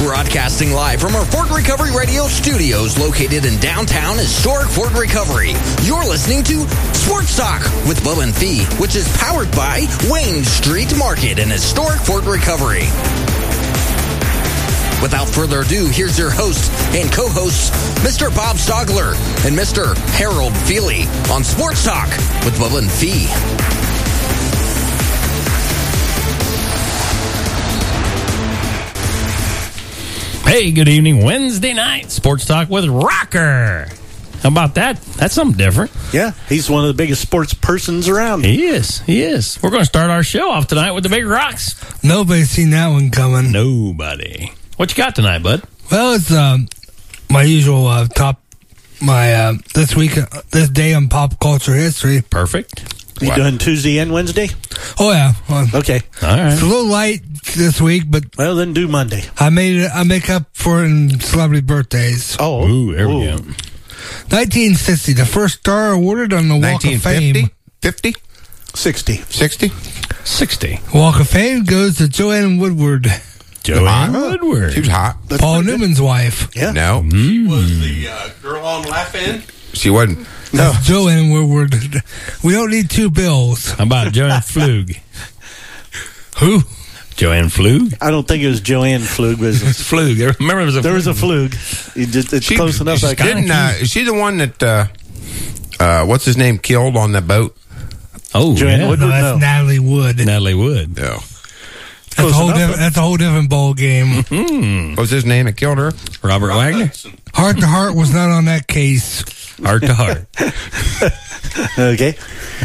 Broadcasting live from our Fort Recovery Radio studios located in downtown historic Fort Recovery. You're listening to Sports Talk with Bubba and Fee, which is powered by Wayne Street Market in historic Fort Recovery. Without further ado, here's your host and co-hosts, Mr. Bob Stogler and Mr. Harold Feely on Sports Talk with Bubba and Fee. Hey, good evening. Wednesday night, Sports Talk with Rocker. How about that? That's something different. Yeah, he's one of the biggest sports persons around. He is. We're going to start our show off tonight with the Big Rocks. Nobody's seen that one coming. Nobody. What you got tonight, bud? Well, it's my usual this day on pop culture history. Perfect. You doing Tuesday and Wednesday? Oh, yeah. Okay. All right. It's a little light this week, but Well, then do Monday. I make up for it in celebrity birthdays. Oh. Ooh, there we go. 1960, the first star awarded on the Walk of Fame. 50? 60. 60? 60. Walk of Fame goes to Joanne Woodward, Joanne Woodward. She was hot. Paul Newman's wife. Yeah. No. Was the girl on Laugh-In? She wasn't. No. Joanne Woodward. We don't need two bills. How about Joanne Flug? Who? Joanne Flug? I don't think it was Joanne Flug. But Flug. I remember there was a Flug. It's close enough. Is she the one that, what's his name, killed on the boat? Oh, Joanne yeah. Woodward? No, that's No. Natalie Wood. Natalie Wood. No. That's a whole different ball game. What was his name that killed her? Robert Wagner? Heart to Heart was not on that case. Heart to Heart. Okay.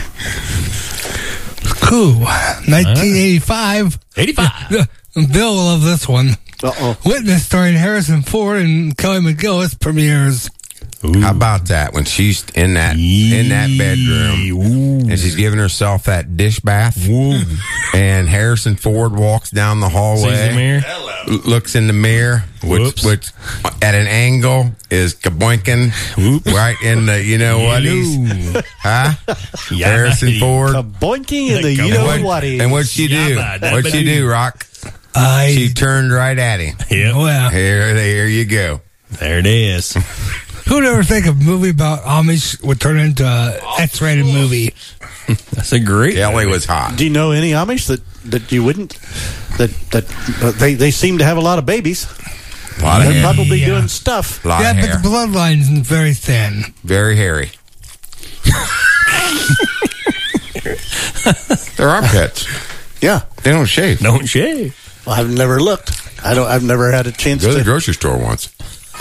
Cool. 1985. 85. Bill will love this one. Uh-oh. Witness starring Harrison Ford and Kelly McGillis premieres. Ooh. How about that when she's in that bedroom Ooh. and she's giving herself that dish bath and Harrison Ford walks down the Sees the hallway, mirror. looks in the mirror, Whoops. which at an angle is kaboinking right in the huh? Yeah, Harrison Ford. Boinking in the Come you know on. what And what'd she do? Yabba, What'd she do, Rock? She turned right at him. Yep. Well, There you go. There it is. who'd ever think a movie about Amish would turn into an X-rated movie? That's a great. Kelly was hot. Do you know any Amish that you wouldn't? That they seem to have a lot of babies. A lot of They're hair. probably Yeah. doing stuff. A lot Yeah, of but hair. the bloodline's very thin. Very hairy. They're armpits. Yeah. They don't shave. Don't shave. Well, I've never looked. I've never had a chance Go to the to. grocery store once.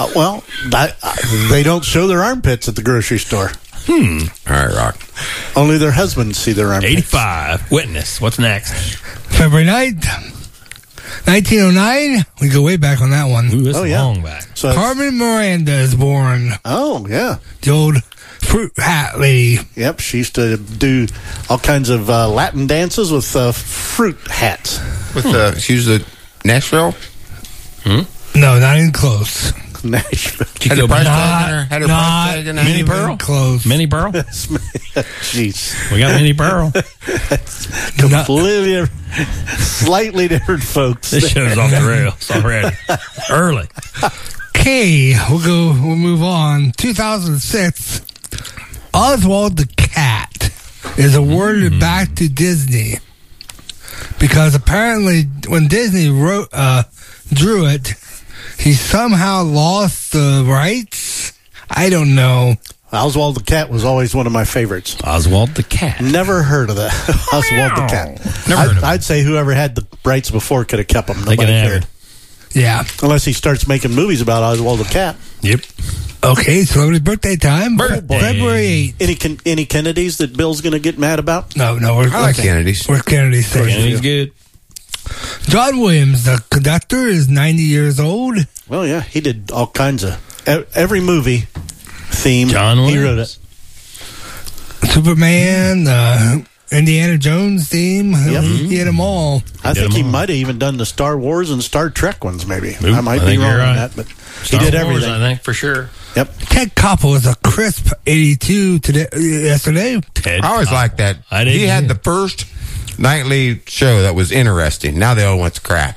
They don't show their armpits at the grocery store. All right, Rock. Only their husbands see their armpits. 85. Witness. What's next? February 9th, 1909. We go way back on that one. Ooh, that's Oh, yeah. long back. So, Carmen Miranda is born. oh yeah, The old fruit hat lady. yep. She used to do all kinds of Latin dances with fruit hats. With she was a Nashville. No, not even close. Nashville. She Had go a price back. tag in her. Had her Not price tag in her. Mini even Pearl? close. Mini Pearl? Jeez, We got Mini Pearl. completely, slightly different folks. This show's off the rails already. Early. Okay, we'll move on. 2006, Oswald the Cat is awarded back to Disney because apparently when Disney drew it, he somehow lost the rights. I don't know. Oswald the Cat was always one of my favorites. Oswald the Cat. Never heard of that. Oswald the Cat. Never heard of I'd say whoever had the rights before could have kept them. They Nobody can have cared. it. Yeah. Unless he starts making movies about Oswald the Cat. Yep. Okay, celebrity birthday time. Birthday. February 8th. Any Kennedys that Bill's going to get mad about? No, we're I like Kennedy's. We're Kennedy Station. And he's good. John Williams, the conductor, is 90 years old. Well, yeah, he did all kinds of every movie theme. John he wrote Williams. it. Superman, Indiana Jones theme. Yep. He had them all. I did think he them all. might have even done the Star Wars and Star Trek ones. Maybe Oop, I might I be think wrong you're on right. that, but Star he did Wars, everything. I think, for sure. Yep. Ted Koppel was a crisp 82 yesterday. Ted. I always liked that. I did He had too. the first nightly show that was interesting. Now they all went to crap, but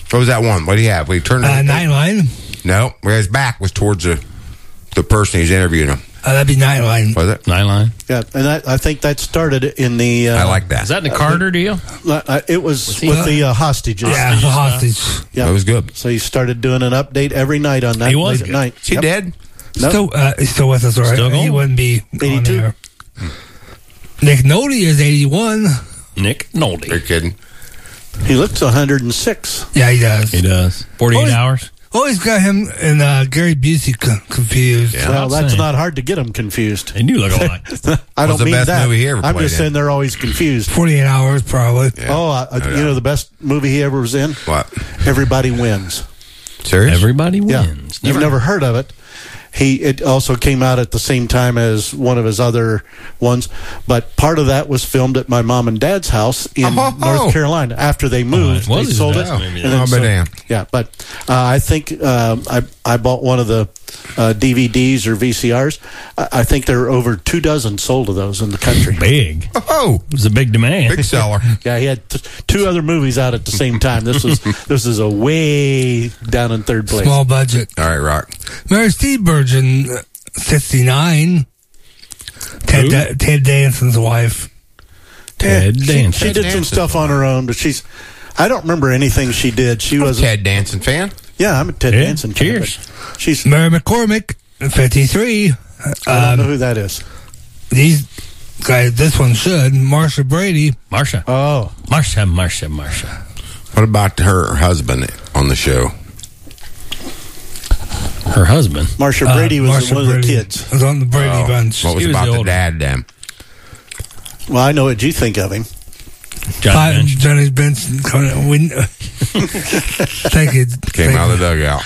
What was that one? What do you have? We turned Nightline. No, where his back was towards the person who's interviewing him. That'd be Nightline. Was it? Nightline. Yeah, and I think that started in the. I like that. Is that in the Carter deal? It was with the hostages. Yeah, the hostage. Yeah. That was good. So he started doing an update every night on that. He was late good. at night. Is he dead? Nope. He's still with us, right? Still going? He wouldn't be 82. on there. Nick Nolte is 81. Nick Nolte. You're kidding. He looks 106. Yeah, he does. He does. 48 hours. Always got him and Gary Busey confused. Yeah. Well, I'd that's say. not hard to get them confused. They do look alike. I What's don't the mean best that. movie he ever I'm played just in? saying they're always confused. 48 hours, probably. Yeah. Oh, you know the best movie he ever was in? What? Everybody Wins. Serious? Everybody Yeah. wins. You've never heard of it. It also came out at the same time as one of his other ones, but part of that was filmed at my mom and dad's house in North Carolina. After they moved, it was they his sold it. best movie. and then Oh, but damn. yeah, but I think I bought one of the DVDs or VCRs. I think there are over 24 sold of those in the country. Big. Oh, It was a big demand. big seller. Yeah, he had two other movies out at the same time. This is a way down in third place. Small budget. All right, Rock. Mary Steenburgen, 69. Ted Danson's wife. Ted Danson. She did some stuff on her own, but I don't remember anything she did. She was Ted Danson fan. Yeah, I'm a Ted Yeah, Danson fan. cheers. but She's Mary McCormick, 53. I don't know who that is. These guys, this one should. Marsha Brady. Marsha. Oh, Marsha. What about her husband on the show? Her husband. Marsha Brady was Marsha one of the Brady kids. was on the Brady Bunch. What was He was about the the older- dad then? Well, I know what you think of him. Johnny Bench. Johnny Benson. Thank you. Came out of the dugout.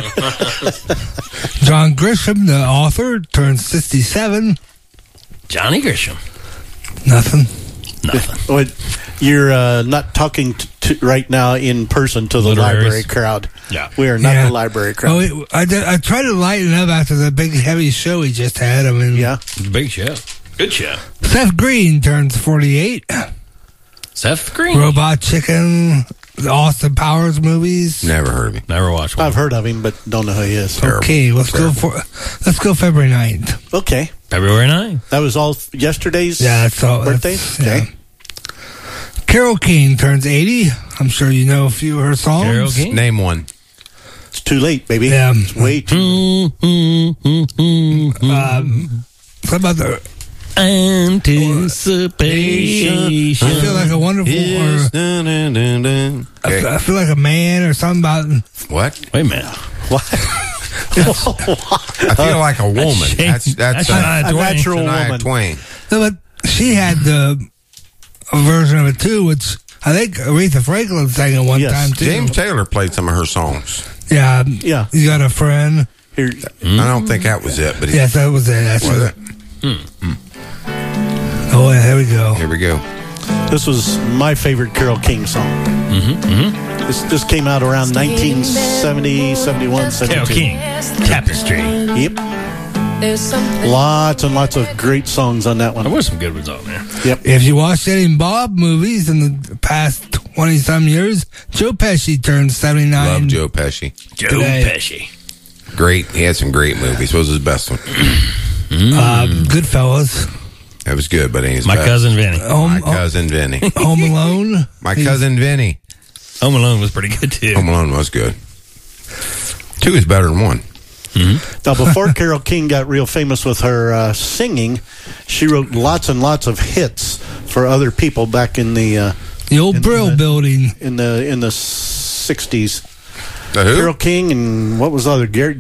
John Grisham, the author, turns 67. Johnny Grisham. Nothing. Nothing. Well, you're not talking to right now in person to the Literaries. library crowd. Yeah. We are not Yeah. the library crowd. Oh, I tried to lighten up after the big, heavy show he just had. I mean, Yeah. Big show. Good show. Seth Green turns 48. Seth Green. Robot Chicken, the Austin Powers movies. Never heard of him. Never watched one. I've heard of him, but don't know who he is. Okay, let's go February 9th. Okay. February 9th. That was all yesterday's Yeah, that's all. birthday? Yeah. Carole King turns 80. I'm sure you know a few of her songs. Carole King. Name one. It's too late, baby. Yeah. It's way too What about the Anticipation. I feel like a wonderful, or Okay. I feel like a man, or something about. What? Wait a minute. What? I feel like a woman. That's Shania a Twain. natural Shania woman. Twain. No, but she had a version of it too, which I think Aretha Franklin sang at one Yes. time too. James Taylor played some of her songs. Yeah, Yeah. You got a friend. Here, I don't think that was it, but he, Yes, that was it. That's was it. it? Oh, yeah, here we go. Here we go. this was my favorite Carole King song. This came out around 1970, 71, Carole 72. King. Tapestry. Yep. Lots and lots of great songs on that There one. was some good ones on there. Yep. If you watched any Bob movies in the past 20-some years, Joe Pesci turned 79. Love Joe Pesci. Joe Today. Pesci. Great. He had some great movies. What was his best one? Goodfellas. That was good, but ain't his My best. cousin Vinny. My cousin Vinny. Home Alone. My cousin Vinny. Home Alone was pretty good too. Home Alone was good. 2 is better than 1. Now, before Carole King got real famous with her singing, she wrote lots and lots of hits for other people back in the The old Brill Building. in the 60s. The who? Carole King and what was the other? Gary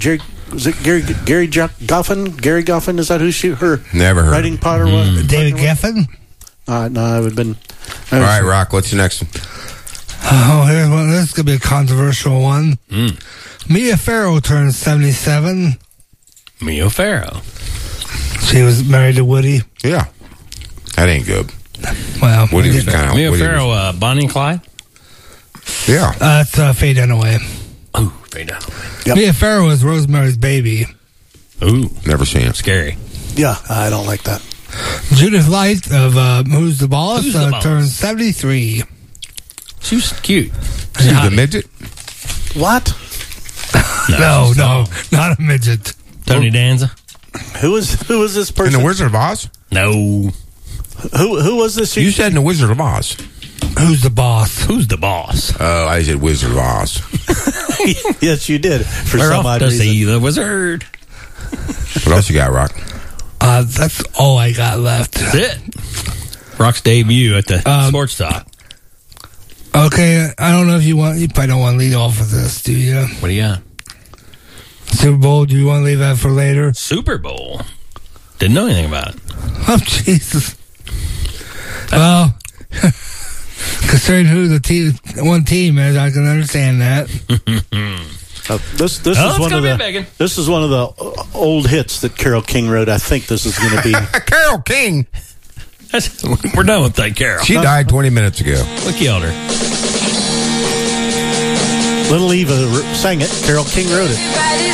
Goffin? Gary Goffin? Is that who her Never heard. writing partner was? David Geffen. No, it would have been. All right, Rock. What's the next one? Oh, here's one. This is going to be a controversial one. Mia Farrow turned 77. Mia Farrow. She was married to Woody. Yeah, that ain't good. Well, Woody was kind of Mia Farrow, Bonnie and Clyde. Yeah, That's Faye Dunaway. Ooh, Faye Dunaway. Yep. Mia Farrow is Rosemary's Baby. Ooh, never seen it. scary. Yeah, I don't like that. Judith Light of Who's the Boss Who's the Boss? turned 73. She was cute. She's a midget. What? No, not a midget. Tony Danza? Who was this In person? the Wizard of Oz? No. Who was this? You said in the Wizard of Oz. Who's the boss? Who's the boss? Oh, I said Wizard of Oz. Yes, you did. For We're some off odd to reason. see the wizard. What else you got, Rock? That's all I got left. That's it. Rock's debut at the Sports Talk. Okay, I don't know if you probably don't want to lead off with this, do you? What do you got? Super Bowl, do you want to leave that for later? Super Bowl. Didn't know anything about it. Oh, Jesus. Well, considering who the one team is, I can understand that. This Oh, is it's one gonna of be the a big one. this is one of the old hits that Carole King wrote. I think this is going to be. Carole King. We're done with that, Carol. She died 20 minutes ago. We killed her. Little Eva sang it. Carole King wrote it.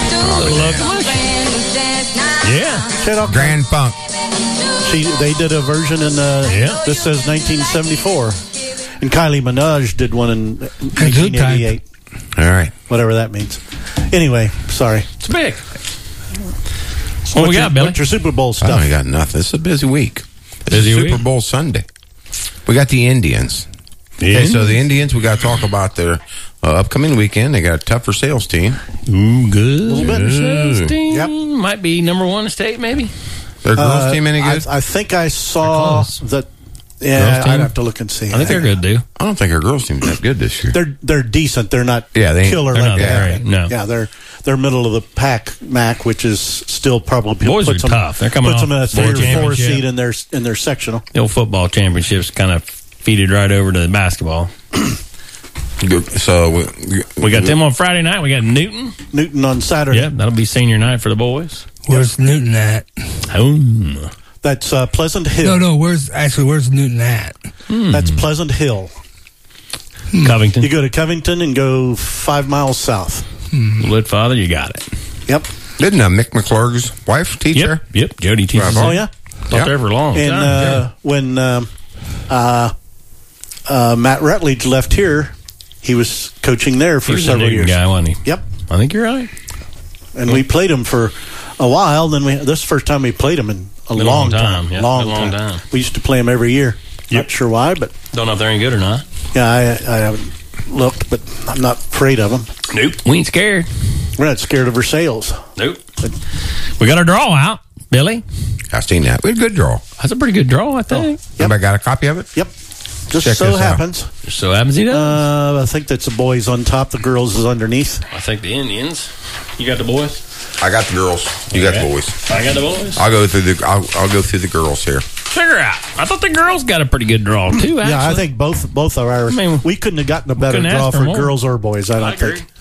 Yeah. Shut up. Grand Funk. They did a version in Yeah. this says 1974, and Kylie Minogue did one in 1988. All right. Whatever that means. Anyway, sorry. It's big. What we got, Billy? What's your Super Bowl Oh, stuff? I got nothing. It's a busy week. It's Busy Super week? Bowl Sunday. We got the Indians. Okay, so the Indians, we got to talk about their upcoming weekend. They got a tougher sales team. Ooh, good. Little bit. Yep. Might be number one in the state, maybe. Their girls team any good? I think I saw They're close. that. Yeah, Girls team? I'd have to look and see. I think they're good, dude. I don't think our girls team's that good this year. They're decent. They're not Yeah, they ain't- killer they're like not they have great, been. no. Yeah, they're middle of the pack, Mac, which is still probably Boys puts are them, tough. They're coming puts off them in a board 3 or 4 championship. seed in their sectional. The old football championships kind of feeded right over to the basketball. So We got them on Friday night. We got Newton. Newton on Saturday. Yeah, that'll be senior night for the boys. Where's Newton at? Home. That's Pleasant Hill. No, where's Newton at? That's Pleasant Hill. Covington. You go to Covington and go 5 miles south. Lit father, you got it. Yep. didn't Mick McClurg's wife teach her? Yep. Jody teaches. Oh it. yeah. Taught there for a long And time. when Matt Rutledge left here, he was coaching there He for was a several Newton years. guy, wasn't he? Yep. I think you're right. And we played him for a while. Then this is the first time we played him in a Been a long long time. time, yeah, long, been a long time. time. We used to play him every year. Not sure why, but Don't know if they're any good or not. yeah, I haven't looked, but I'm not afraid of them. Nope. We ain't scared. We're not scared of our sales. Nope. We got our draw out, Billy. I seen that. We had a good draw. That's a pretty good draw, I think. Everybody got a copy of it? Yep. Just Check so this out. happens. Just so happens he does. I think that's the boys on top, the girls is underneath. I think the Indians. You got the boys? I got the girls. You got the Okay. boys. I got the boys. I'll go through the girls here. Figure out. I thought the girls got a pretty good draw, too, actually. Yeah, I think both of our. mean, we couldn't have gotten a better couldn't draw ask for for more. girls or boys. I I don't agree. think.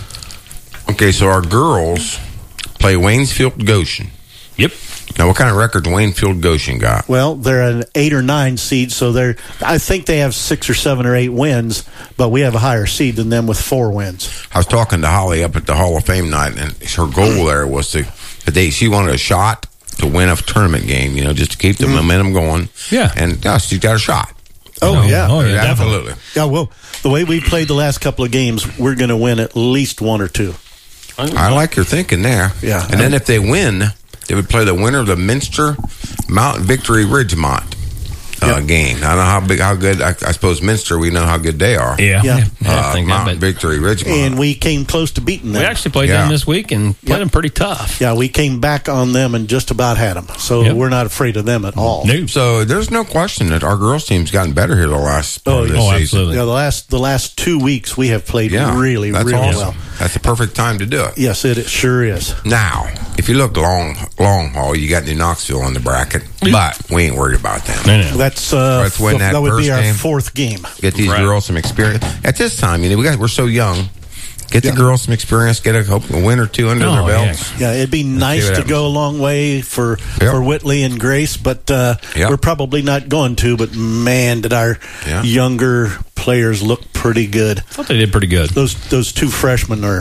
Okay, so our girls play Waynesfield Goshen. Yep. Now, what kind of record Waynesfield Goshen got? Well, they're an 8 or 9 seed, so I think they have 6 or 7 or 8 wins, but we have a higher seed than them with 4 wins. I was talking to Holly up at the Hall of Fame night, and her goal there was she wanted a shot to win a tournament game, just to keep the momentum going. Yeah. And she's got a shot. Oh, yeah. Oh, yeah, Absolutely. Yeah, well, the way we played the last couple of games, we're going to win at least 1 or 2. I like your thinking there. Yeah. And then if they win, they would play the winner of the Minster Mount Victory Ridgemont game. I don't know how good. I suppose Minster, we know how good they are. Yeah. Yeah. I think Mount that, but Victory Ridgemont. And we came close to beating them. we actually played Yeah. them this week and played them pretty tough. Yeah, we came back on them and just about had them. So Yep. we're not afraid of them at all. Nope. So there's no question that our girls team's gotten better here the last part of this season. absolutely. Yeah, the last 2 weeks we have played really, that's really awesome. well. That's the perfect time to do it. Yes, it sure is. Now, if you look long haul, you got New Knoxville in the bracket, but we ain't worried about them. No. That's Let's win that would be first our game. 4th game. Get these Right. girls some experience. At this time, we're so young. Get the girls some experience. Get a win or 2 under their belts. Yeah, it'd be nice what to happens. go a long way for Whitley and Grace, but we're probably not going to. But man, did our younger players look pretty good. I thought they did pretty good. Those 2 freshmen are,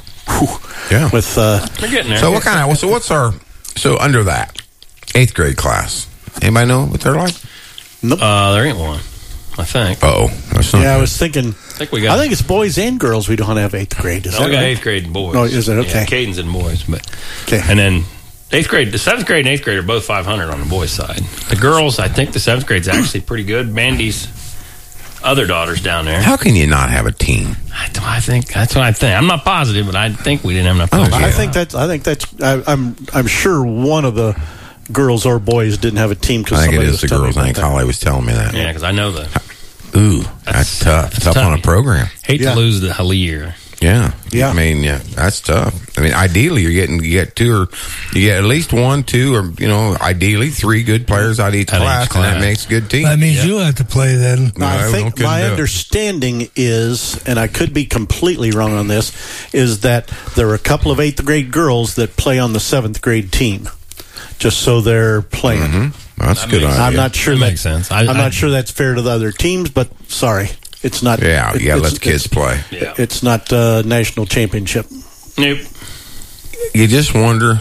Yeah. with They're getting there. So what's our under that 8th grade class? Anybody know what they're like? There ain't one. I think. Uh-oh. That's not Yeah, I good. was thinking. I think we got. I think it's boys and girls. We don't have 8th grade. Is no, that we got right? 8th grade and boys. Oh, is it? Okay. Yeah, Caden's and boys, but Okay. and then 8th grade, the 7th grade and 8th grade are both 500 on the boys' side. The girls, I think the 7th grade's actually pretty good. Mandy's other daughter's down there. How can you not have a team? I think that's what I think. I'm not positive, but I think we didn't have enough players. I think that's. I'm sure one of the girls or boys didn't have a team because I think it somebody is was the telling me girls. I think about that. Holly was telling me that. Yeah, because I know the. Ooh, that's tough. that's Tough on a tough. program. Hate Yeah. to lose the Halir. Yeah. Yeah. I mean, yeah, that's tough. I mean, ideally, you get two or you get at least 1, 2, or ideally 3 good players out of each Out of each class, and that class. makes a good team. That means you have to play then. Now, I No, think couldn't my do it. understanding is, and I could be completely wrong on this, is that there are a couple of 8th grade girls that play on the 7th grade team, just so they're playing. That's a good idea. I'm not sure That that makes sense. I'm I- not sure that's fair to the other teams, but sorry, it's not. Yeah, you gotta it's- let the kids play. Yeah. It's not national championship. Nope. You just wonder,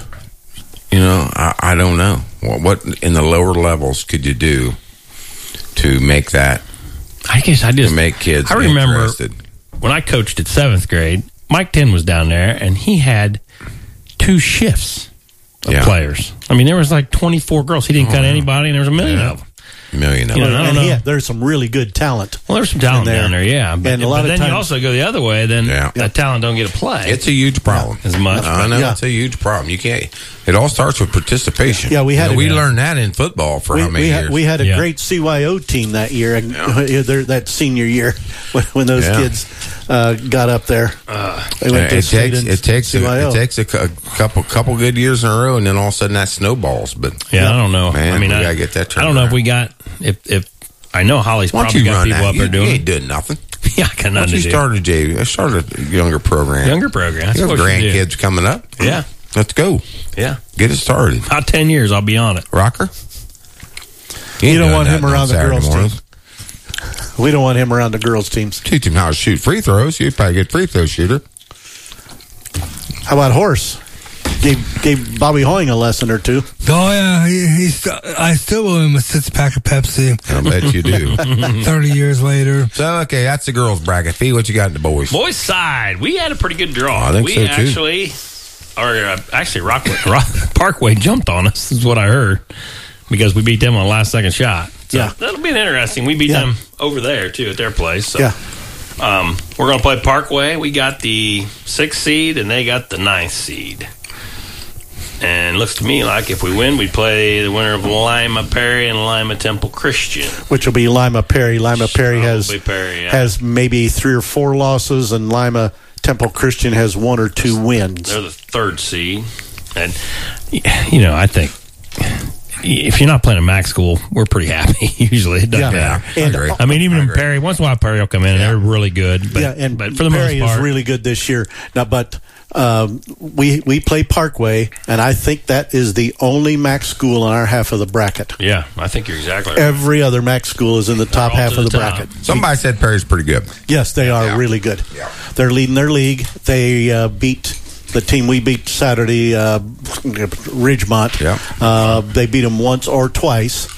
I don't know. What in the lower levels could you do to make that, I guess I to just make kids I remember interested? when I coached at 7th grade, Mike Tin was down there, and he had 2 shifts of Yeah. players. I mean, there was like 24 girls. He didn't cut anybody, and there was a million Yeah. of them. Million of You know, them. I don't And know. there's some really good talent. Well, there's some talent in there. down there, yeah. But, And a lot but of then times- you also go the other way, then Yeah. that talent don't get a play. It's a huge problem. As much, I know Yeah. it's a huge problem. You can't. It all starts with participation. Yeah, we had we a- learned that in football for how many years? We had a Yeah. great CYO team that year, that senior year when those Yeah. kids got up there. They went to it state takes and it takes CYO. it takes a couple good years in a row, and then all of a sudden that snowballs. But yeah, I don't know. man, I mean, we I gotta get that I turned don't know if around. we got if I know Holly's why don't probably you got run people that? up there You doing. ain't doing nothing. Yeah, I got Why don't nothing you to do. start a younger program? Younger program. That's You have what we should do. grandkids coming up. Yeah. Let's go. Yeah, Get it started. about 10 years, I'll be on it. Rocker? You ain't don't doing want him nothing on around the Saturday girls' mornings. team. We don't want him around the girls' teams. Teach him how to shoot free throws. You'd probably get free throw shooter. How about Horse? Gave Bobby Hoying a lesson or two. Oh yeah, I still owe him a 6-pack of Pepsi. I bet you do. 30 years later. So, okay, that's the girls' bracket. Fee, what you got in the boys? Boys side, we had a pretty good draw. I think we so, too. actually, Parkway jumped on us, is what I heard, because we beat them on a last-second shot. So Yeah. that'll be interesting. We beat Yeah. them over there, too, at their place. So, Yeah. we're going to play Parkway. We got the 6th seed, and they got the 9th seed. And it looks to me like if we win, we play the winner of Lima Perry and Lima Temple Christian. Which will be Lima Perry. Lima Perry Probably Perry, yeah. has maybe 3 or 4 losses, and Lima Temple Christian has 1 or 2 wins. They're the 3rd seed. And, I think if you're not playing a MAC school, we're pretty happy. Usually it doesn't matter. And- I agree. I mean, even I in agree. Perry, once in a while Perry will come in and they're really good. But, but for the Perry most part, is really good this year. Now, but we play Parkway, and I think that is the only MAC school in our half of the bracket. yeah, I think you're exactly right. Every other MAC school is in the top all half to of the the top. bracket. Somebody said Perry's pretty good. Yes, they are Yeah. really good. Yeah. They're leading their league. They beat the team we beat Saturday, Ridgemont. Yeah. They beat them once or twice.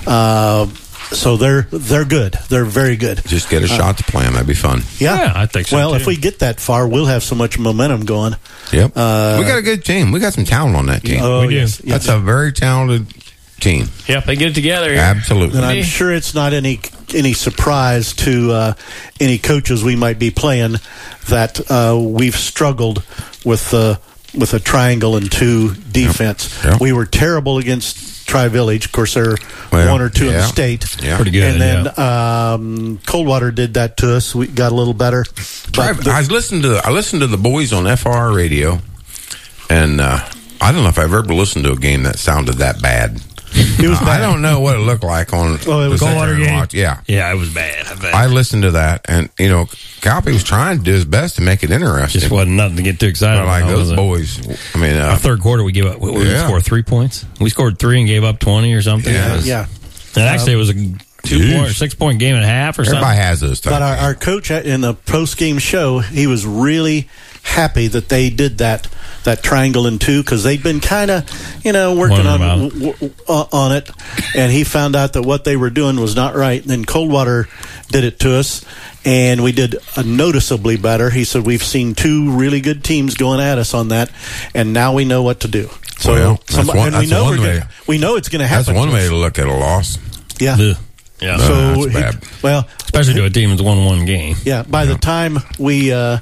So they're good. They're very good. Just get a shot to play them. That'd be fun. Yeah, I think so, Well, too. if we get that far, we'll have so much momentum going. Yep. we got a good team. We got some talent on that team. Oh, We do. yes. That's a very talented team. Yep, they get it together. Here. Absolutely. And I'm sure it's not any surprise to any coaches we might be playing that we've struggled with a triangle and 2 defense. Yep. We were terrible against Tri-Village. Of course, they're Well, 1 or 2 in the yeah. state. Yeah. Pretty good. And then yeah. Coldwater did that to us. We got a little better. But I listened to the boys on FR radio, and I don't know if I've ever listened to a game that sounded that bad. it was I bad. don't know what it looked like on Oh, it was the Coldwater second game? watch. Yeah. Yeah, it was bad. I bet. I listened to that, and Calpe was trying to do his best to make it interesting. just wasn't nothing to get too excited But like about. those was it? boys, I mean, Our third quarter, we gave up. We Yeah. scored 3 points. We scored 3 and gave up 20 or something. Yeah. It was- Yeah. And actually, it was a 6-point game and a half or something. Everybody has those But times. our coach in the post-game show, he was really happy that they did that triangle in two, because they'd been kind of, working on it, and he found out that what they were doing was not right. And then Coldwater did it to us, and we did noticeably better. He said, we've seen two really good teams going at us on that, and now we know what to do. So Well, that's one- that's one way. we know it's going to happen. That's one way to look at a loss. Yeah. Yeah. So that's bad. Especially to a team that's 1-1 game. Yeah, by the time we got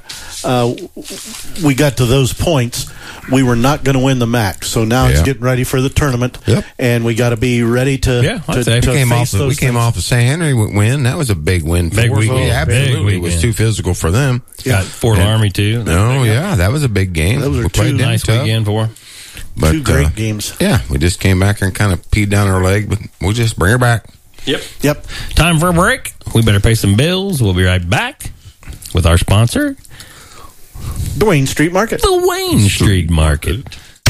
to those points, we were not going to win the MAC. So now it's getting ready for the tournament, and we got to be ready to I'd say. to We face came off the St. Henry win. That was a big win. Big for us. weekend. Absolutely. Big It was weekend. too physical for them. Got Fort Army, too. No, that was a big game. Those are We played two them Nice tough. weekend for But, two great games. Yeah, we just came back and kind of peed down our leg, but we'll just bring her back. Yep. Time for a break. We better pay some bills. We'll be right back with our sponsor, The Wayne Street Market. the Wayne Street Market.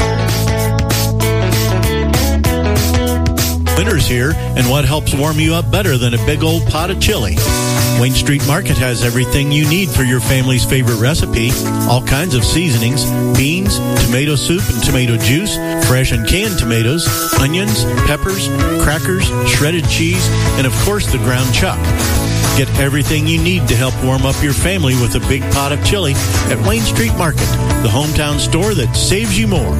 Winter's here, and what helps warm you up better than a big old pot of chili? Wayne Street Market has everything you need for your family's favorite recipe. All kinds of seasonings, beans, tomato soup and tomato juice, fresh and canned tomatoes, onions, peppers, crackers, shredded cheese, and of course the ground chuck. Get everything you need to help warm up your family with a big pot of chili at Wayne Street Market, the hometown store that saves you more.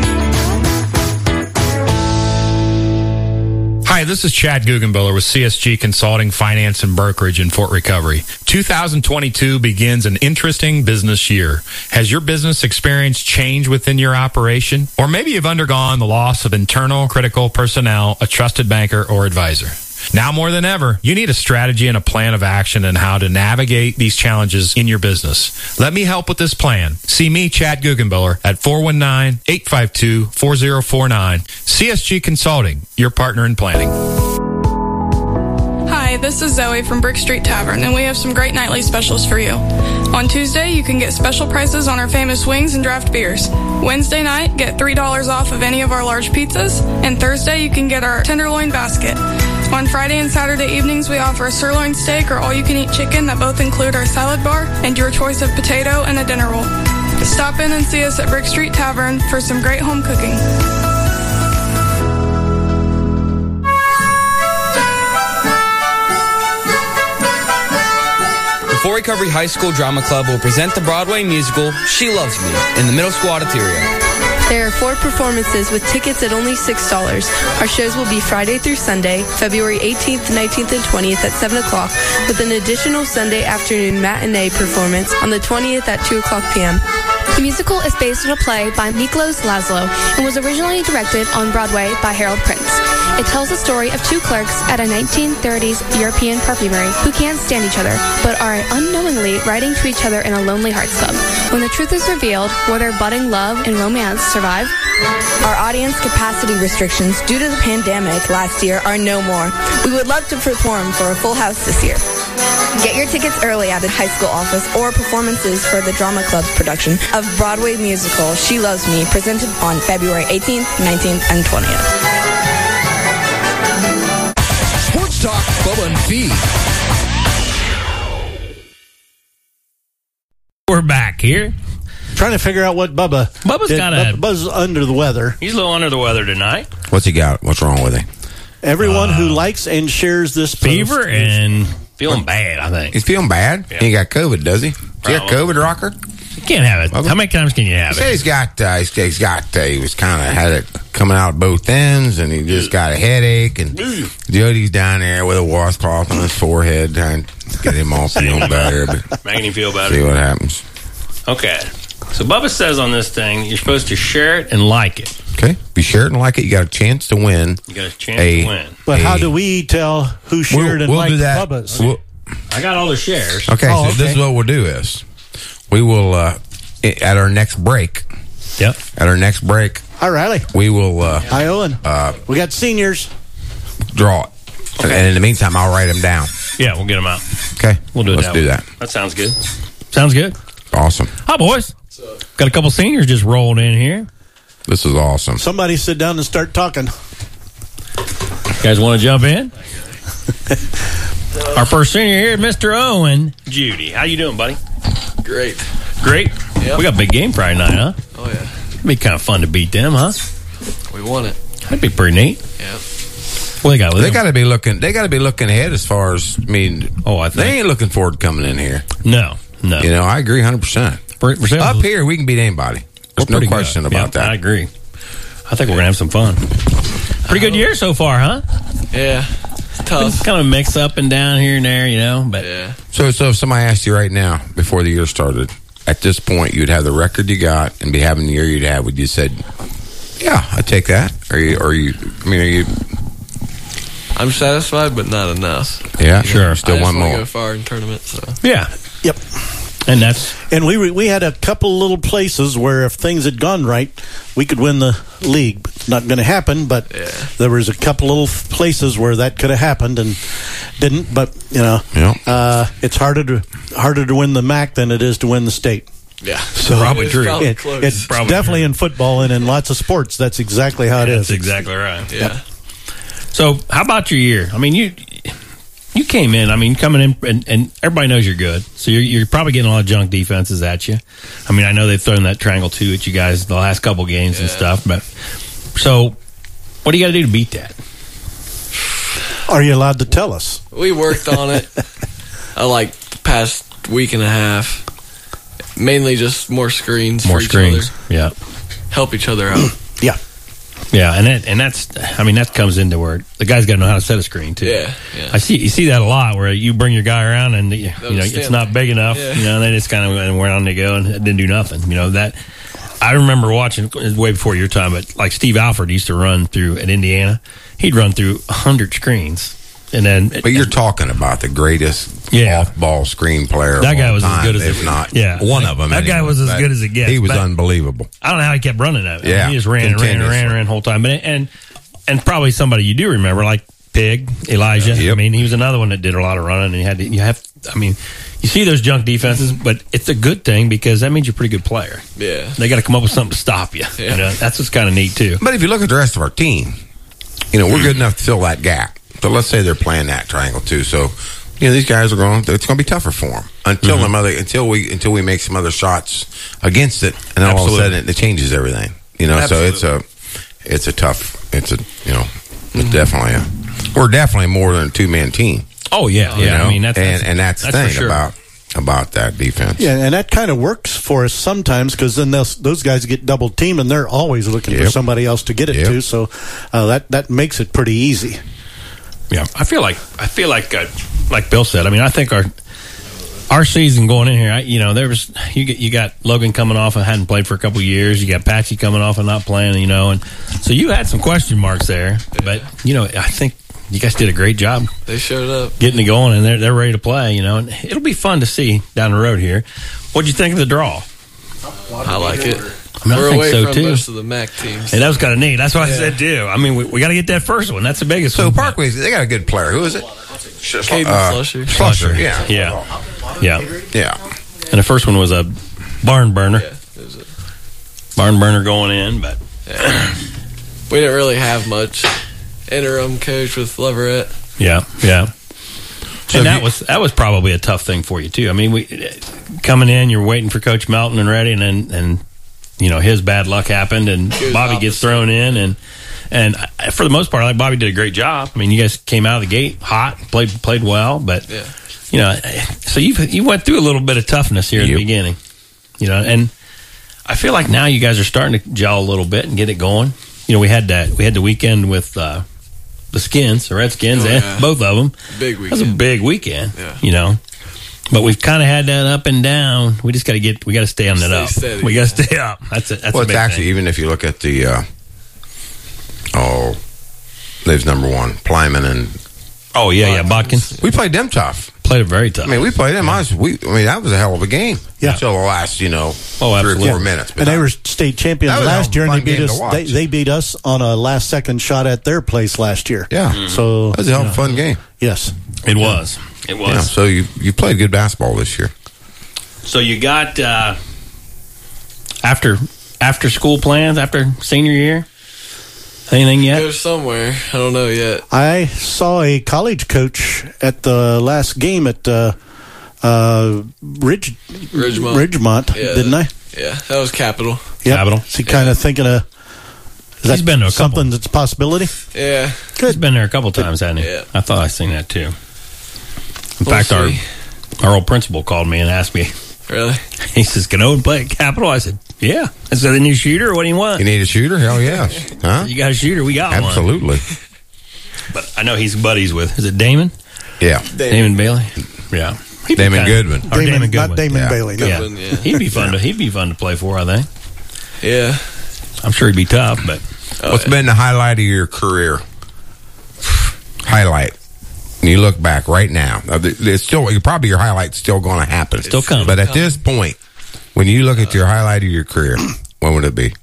Hi, this is Chad Guggenbiller with CSG Consulting, Finance, and Brokerage in Fort Recovery. 2022 begins an interesting business year. Has your business experienced change within your operation? Or maybe you've undergone the loss of internal critical personnel, a trusted banker, or advisor. Now more than ever, you need a strategy and a plan of action on how to navigate these challenges in your business. Let me help with this plan. See me, Chad Guggenbiller, at 419-852-4049. CSG Consulting, your partner in planning. Hi, this is Zoe from Brick Street Tavern, and we have some great nightly specials for you. On Tuesday, you can get special prices on our famous wings and draft beers. Wednesday night, get $3 off of any of our large pizzas, and Thursday, you can get our tenderloin basket. On Friday and Saturday evenings, we offer a sirloin steak or all-you-can-eat chicken that both include our salad bar and your choice of potato and a dinner roll. Stop in and see us at Brick Street Tavern for some great home cooking. The Fort Recovery High School Drama Club will present the Broadway musical She Loves Me in the Middle School Auditorium. There are 4 performances with tickets at only $6. Our shows will be Friday through Sunday, February 18th, 19th, and 20th at 7 o'clock, with an additional Sunday afternoon matinee performance on the 20th at 2 o'clock p.m. The musical is based on a play by Miklos Laszlo and was originally directed on Broadway by Harold Prince. It tells the story of 2 clerks at a 1930s European perfumery who can't stand each other, but are unknowingly writing to each other in a lonely hearts club. When the truth is revealed, will their budding love and romance survive? Our audience capacity restrictions due to the pandemic last year are no more. We would love to perform for a full house this year. Get your tickets early at the high school office or performances for the Drama Club's production of Broadway musical She Loves Me, presented on February 18th, 19th, and 20th. Sports Talk, Bubba and Fee. We're back here. Trying to figure out what Bubba's did. got a... Bubba's under the weather. He's a little under the weather tonight. What's he got? What's wrong with him? Everyone who likes and shares this post Fever and feeling bad, I think. He's feeling bad? Yeah. He ain't got COVID, does he? He got COVID, Rocker? You can't have it. How many times can you have He said he was kind of had it coming out both ends, and he just got a headache, and Jody's down there with a washcloth on his forehead trying to get him all feeling better. But making him feel better. see what happens. Okay. So Bubba says on this thing, you're supposed to share it and like it. Okay. If you share it and like it, you got a chance to win. You got a chance to win. But how do we tell who shared and we'll liked do that. Bubba's? I got all the shares. Okay, so this is what we'll do is we will at our next break. Yep. At our next break. Hi, Riley. We will Hi, Owen. We got seniors. Draw it. Okay. And in the meantime, I'll write them down. Yeah, we'll get them out. Okay. We'll do it. Let's do that. That sounds good. Sounds good. Awesome. Hi, boys. Got a couple seniors just rolled in here. This is awesome. Somebody sit down and start talking. You guys want to jump in? Our first senior here, Mr. Owen Judy. How you doing, buddy? Great. Yep. We got a big game Friday night, huh? Oh, yeah. It'd be kind of fun to beat them, huh? We won it. That'd be pretty neat. Yeah. What they got with They them? got to be looking. They got to be looking ahead as far as. I mean, I think they ain't looking forward to coming in here. No. You know, I agree 100%. Up here, we can beat anybody. There's no question about that. I agree. I think we're gonna have some fun. Pretty good year so far, huh? Yeah. Tough. Kind of mix up and down here and there, you know. But yeah. So if somebody asked you right now, before the year started, at this point, you'd have the record you got and be having the year you'd have. Would you said, "Yeah, I take that"? Are you? I'm satisfied, but not enough. Yeah, sure. Still I one just more. Go far in tournaments. So. Yeah. Yep. And we had a couple little places where if things had gone right, we could win the league. It's not going to happen, but there was a couple little places where that could have happened and didn't. But it's harder to win the MAC than it is to win the state. Yeah, so probably true. It's probably definitely true. in football and in lots of sports. That's exactly how it is. That's exactly right. Yeah. Yep. So, how about your year? I mean, you came in. I mean, coming in, and everybody knows you're good. So you're probably getting a lot of junk defenses at you. I mean, I know they've thrown that triangle 2 at you guys the last couple games and stuff. But so, what do you got to do to beat that? Are you allowed to tell us? We worked on it. The past week and a half. Mainly just more screens. More for screens. Each other. Yeah. Help each other out. Yeah. Yeah, and that comes into where the guy's got to know how to set a screen too. Yeah. You see that a lot where you bring your guy around and it's not big enough. Yeah. You know, and they just kind of went on to go and didn't do nothing. You know that. I remember watching way before your time, but like Steve Alford used to run through at Indiana. He'd run through 100 screens, and then. But you're talking about the greatest off-ball screen player. That guy of all was time, as good as if not one of them. That guy was as good as it gets. He was but unbelievable. I don't know how he kept running that. Yeah, he just ran the whole time. But and probably somebody you do remember, like Pig, Elijah. Yep. I mean, he was another one that did a lot of running, and you see those junk defenses, but it's a good thing because that means you're a pretty good player. Yeah, they got to come up with something to stop you. Yeah. You know, that's what's kind of neat too. But if you look at the rest of our team, we're good enough to fill that gap. So let's say they're playing that triangle too. So these guys are going. It's going to be tougher for them until we make some other shots against it, and then all of a sudden it changes everything. So it's definitely we're definitely more than a 2-man team. Oh yeah. I mean that's the thing sure. about that defense. Yeah, and that kind of works for us sometimes because then those guys get double teamed and they're always looking for somebody else to get it to. So that makes it pretty easy. Yeah, I feel like Bill said. I mean, I think our season going in here, there was you got Logan coming off and hadn't played for a couple of years. You got Patsy coming off and not playing. And so you had some question marks there. But I think you guys did a great job. They showed up, getting it going, and they're ready to play. And it'll be fun to see down the road here. What'd you think of the draw? I like it. I mean, We're I think away so from too. most of the MAC teams. And that was kind of neat. That's what I said too. I mean, we got to get that first one. That's the biggest So one. Parkway, they got a good player. Who is it? Caden Slusher. Slusher, Yeah. Yeah. And the first one was a barn burner. Yeah, it was a Barn burner going in, but we didn't really have much. Interim coach with Leverett. Yeah. So And that was probably a tough thing for you too. I mean, we coming in, you're waiting for Coach Melton and ready, and his bad luck happened, and Bobby gets thrown in, and for the most part, like Bobby did a great job. I mean, you guys came out of the gate hot, played well, but so you went through a little bit of toughness here at the beginning, and I feel like now you guys are starting to gel a little bit and get it going. We had the weekend with the Skins, the Redskins, and both of them. Big weekend. That was a big weekend, But we've kind of had that up and down. We just got to stay on that up. Steady. We got to stay up. That's a Well, big it's actually, thing. even if you look at the, Lives number one, Plyman and. Oh, yeah, Botkins. We played them tough. Played it very tough. I mean, we played them. That was a hell of a game. Yeah. Until the last, 3 or 4 minutes. But And they were state champions that was last year, and a they fun beat game us. to watch. They beat us on a last-second shot at their place last year. Yeah. So that was a hell of a fun game. Yes, It was. It was. Yeah. So you played good basketball this year. So you got after school plans after senior year. Anything yet? Go somewhere. I don't know yet. I saw a college coach at the last game at Ridgemont, Yeah, didn't I? Yeah, that was Capital. Yep. Capital. Is he kind of thinking of? Is that been to a something that's a possibility? Yeah. He's been there a couple times, hasn't he? Yeah. I thought I seen that too. In We'll fact, see. our old principal called me and asked me. Really? He says, "Can Owen play at Capital?" I said, "Yeah." I said, "The new shooter? What do you want?" You need a shooter? Hell yeah. Huh? You got a shooter? We got one. Absolutely. But I know he's buddies with. Is it Damon? Yeah. Damon Bailey. Yeah. He'd be Damon kinda- Goodwin. Or Damon Not Goodwin. Damon Bailey. No. Goodwin, yeah. He'd be fun. He'd be fun to play for. I think. Yeah. I'm sure he'd be tough, but What's been the highlight of your career? Highlight. And you look back right now. It's still probably your highlight's still going to happen. Still coming. But at this point, when you look at your highlight of your career, what would it be?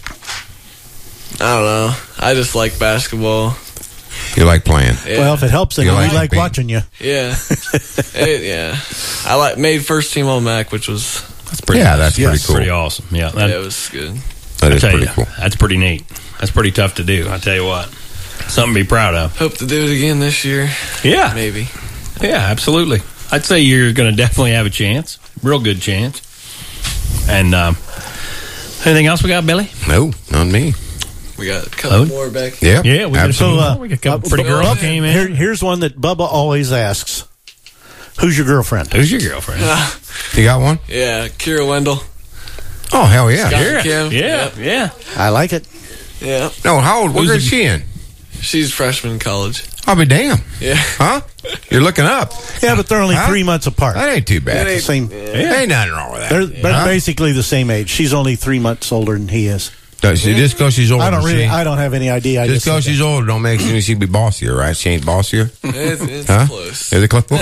I don't know. I just like basketball. You like playing? Yeah. Well, if it helps, then You we like like being- watching you. Yeah. Yeah. I made first team All MAC, which was Pretty cool. pretty awesome. Yeah, yeah, it was good. That I is tell pretty you, cool. That's pretty neat. That's pretty tough to do. I tell you what, something to be proud of. Hope to do it again this year. Yeah, Maybe. yeah, absolutely. I'd say you're going to definitely have a chance, real good chance. And anything else we got, Billy? No, not me. We got a couple Load? more back. Yep. Yeah, we got a So, couple. We got a couple pretty girls came in. Here's one that Bubba always asks: who's your girlfriend? Who's your girlfriend? You got one? Yeah, Kira Wendell. Oh, hell yeah. Scott Kim. Yeah. I like it. Yeah. No, how old? What grade is she in? She's freshman in college. I'll be damn. Yeah. Huh? You're looking up. Yeah, but they're only Huh? 3 months apart. That ain't too bad. The same. Ain't nothing wrong with that. They're Huh? basically the same age. She's only 3 months older than he is. Just because she's older. I don't have any idea. Just because she's older don't make sense she be bossier, right? She ain't bossier. It's Huh? close. Is it close?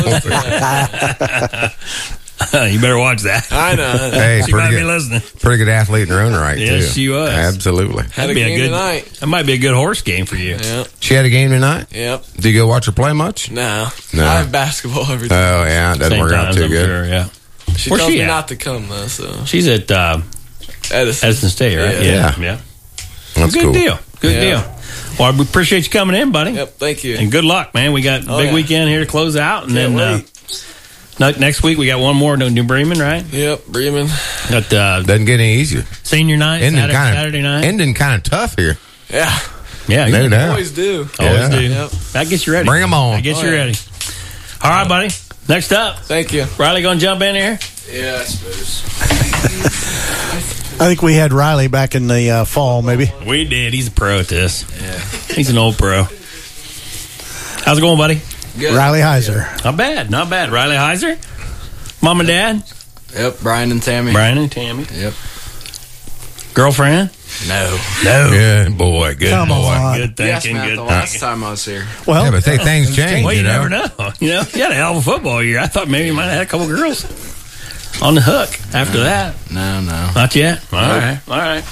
You better watch that. I know. Hey, She might pretty be good, listening. pretty good athlete in her own right, too. Yes, she was. Absolutely. Had That'd a be a game good. tonight. That might be a good horse game for you. Yep. She had a game tonight? Yep. Did you go watch her play much? No. No. I have basketball every Oh, time. yeah. It doesn't Same work out times, too I'm good. sure, yeah. She Where's tells she me at? not to come, though, so. She's at Edison. State, right? Yeah. Yeah. That's Good cool. deal. Good Yeah. deal. Well, we appreciate you coming in, buddy. Yep, thank you. And good luck, man. We got a Oh, big yeah. weekend here to close out. And Can't then next week we got one more to New Bremen, right? Yep, Bremen. Got Doesn't get any easier. senior night, Saturday night. Ending kind of tough here. Yeah. Yeah, No you doubt. Always do. always Yeah. do. Yep. That gets you ready. Bring 'em on. That gets Oh, you yeah. ready. All right, buddy. Next up, Thank you. Riley going to jump in here? Yeah, I suppose. I think we had Riley back in the fall, maybe. We did. He's a pro at this. Yeah. He's an old pro. How's it going, buddy? Good. Riley Heiser. Not bad. Not bad. Riley Heiser? Mom and Dad? Yep, Brian and Tammy. Brian and Tammy. Yep. Girlfriend? No. No. Good boy. Good Come boy. on. Good Yes, thinking. Matt, Good the last thinking. time I was here. Well, Yeah, but things change, Well, you you know. never know. You know, you had a hell of a football year. I thought maybe you might have had a couple girls on the hook after that. No. Not yet. All right. All right.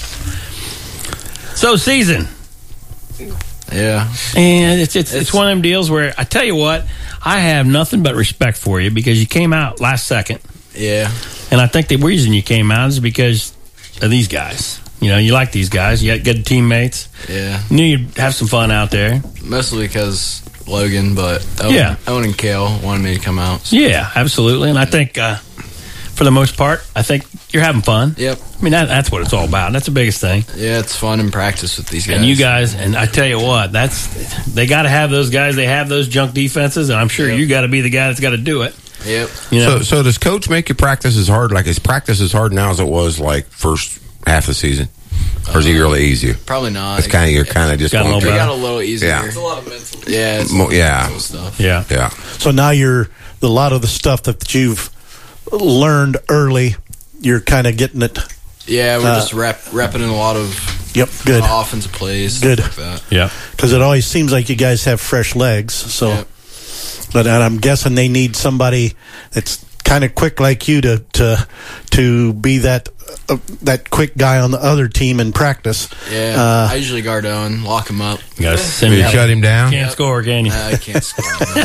So season. Yeah. And it's one of them deals where I tell you what, I have nothing but respect for you because you came out last second. Yeah. And I think the reason you came out is because of these guys. You know, you like these guys. You got good teammates. Yeah. Knew you'd have some fun out there. Mostly because Logan, but Yeah. Owen and Kale wanted me to come out. So. Yeah, absolutely. And I think, for the most part, I think you're having fun. Yep. I mean, that's what it's all about. That's the biggest thing. Yeah, it's fun in practice with these guys. And you guys, and I tell you what, they got to have those guys. They have those junk defenses, and I'm sure you got to be the guy that's got to do it. Yep. You know? So does coach make your practice as hard? Like, is practice as hard now as it was like first half of the season, or is it really easier? Probably not. It's kind of you're kind of just Got a little It better. got a little easier. Yeah. It's a lot of mental. Yeah. It's Yeah. mental stuff. Yeah. yeah. so now a lot of the stuff that you've learned early, you're kind of getting it. Yeah, we're just repping in a lot of Yep, good. offensive plays. Good. Stuff like that. Yeah. Because it always seems like you guys have fresh legs. So, Yep. but and I'm guessing they need somebody that's kind of quick like you to be that quick guy on the other team in practice. Yeah. I usually guard Owen, lock him up. You got to send You shut him down, Can't score, can you? I can't score.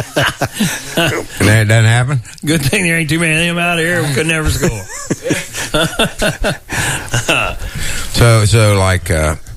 and that doesn't happen. Good thing there ain't too many of them out here. We could never score. So like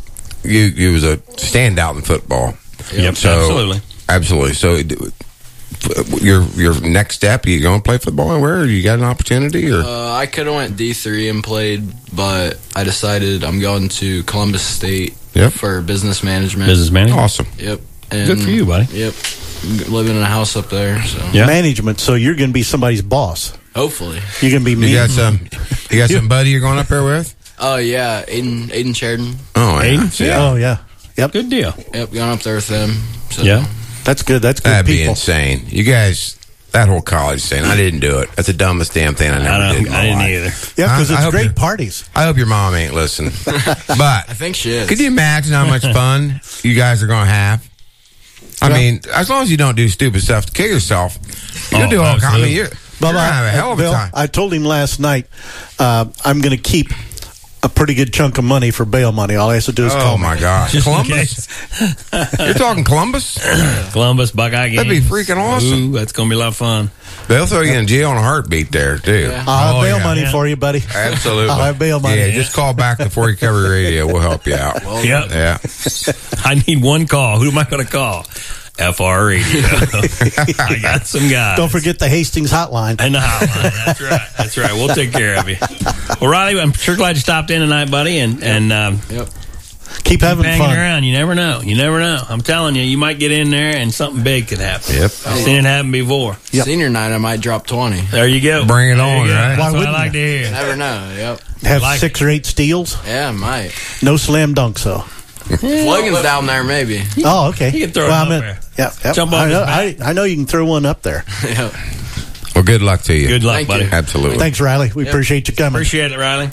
you was a standout in football. Yep, So, absolutely. So, your next step, you going to play football? Where you got an opportunity? Or I could have went D3 and played, but I decided I'm going to Columbus State for business management. Business management, awesome. Yep. And, good for you, buddy. Yep. Living in a house up there. So management. So you're going to be somebody's boss. Hopefully, you're going to be. You got some buddy you're going up there with? Oh yeah, Aiden Sheridan. Oh yeah. Aiden? Oh yeah. Yep. Good deal. Yep, going up there with them. So. Yeah. That's good. That's good. That'd people. be insane. You guys, that whole college thing, I didn't do it. That's the dumbest damn thing I never did. In my I didn't life. either. Yeah, because I it's hope great parties. I hope your mom ain't listening. But I think she is. Could you imagine how much fun you guys are going to have? I mean, as long as you don't do stupid stuff to kill yourself, you'll do all kinds. I mean, you're going to have a hell of a Bill, time. I told him last night I'm going to keep a pretty good chunk of money for bail money. All I have to do is call Oh, my me. God. Columbus? You're talking Columbus? Columbus, Buckeye games. That'd be freaking awesome. Ooh, that's going to be a lot of fun. They'll throw you in jail in a heartbeat there, too. I'll have bail money for you, buddy. Absolutely. I'll have bail money. Yeah, just call back to Fort Recovery Radio. We'll help you out. Yep. Yeah. I need one call. Who am I going to call? FR Radio. I got some guys. Don't forget the Hastings hotline. And the hotline. That's right. That's right. We'll take care of you. Well, Riley, I'm sure glad you stopped in tonight, buddy. And keep having hanging fun around. You never know. You never know. I'm telling you, you might get in there and something big could happen. Yep. I've seen it happen before. Senior night, I might drop 20. There you go. Bring it There on, you go. right? That's Why what I wouldn't like you? to hear. Never know. Yep. have like 6 or 8 steals. Yeah, I might. No slam dunks though. Logan's down there, maybe. Oh, okay. You can throw it well, up I mean, there. Yeah, Jump on I know you can throw one up there. Yep. Well, good luck to you. Good luck, Thank buddy. you. Absolutely. Thanks, Riley. We appreciate you coming. Appreciate it, Riley.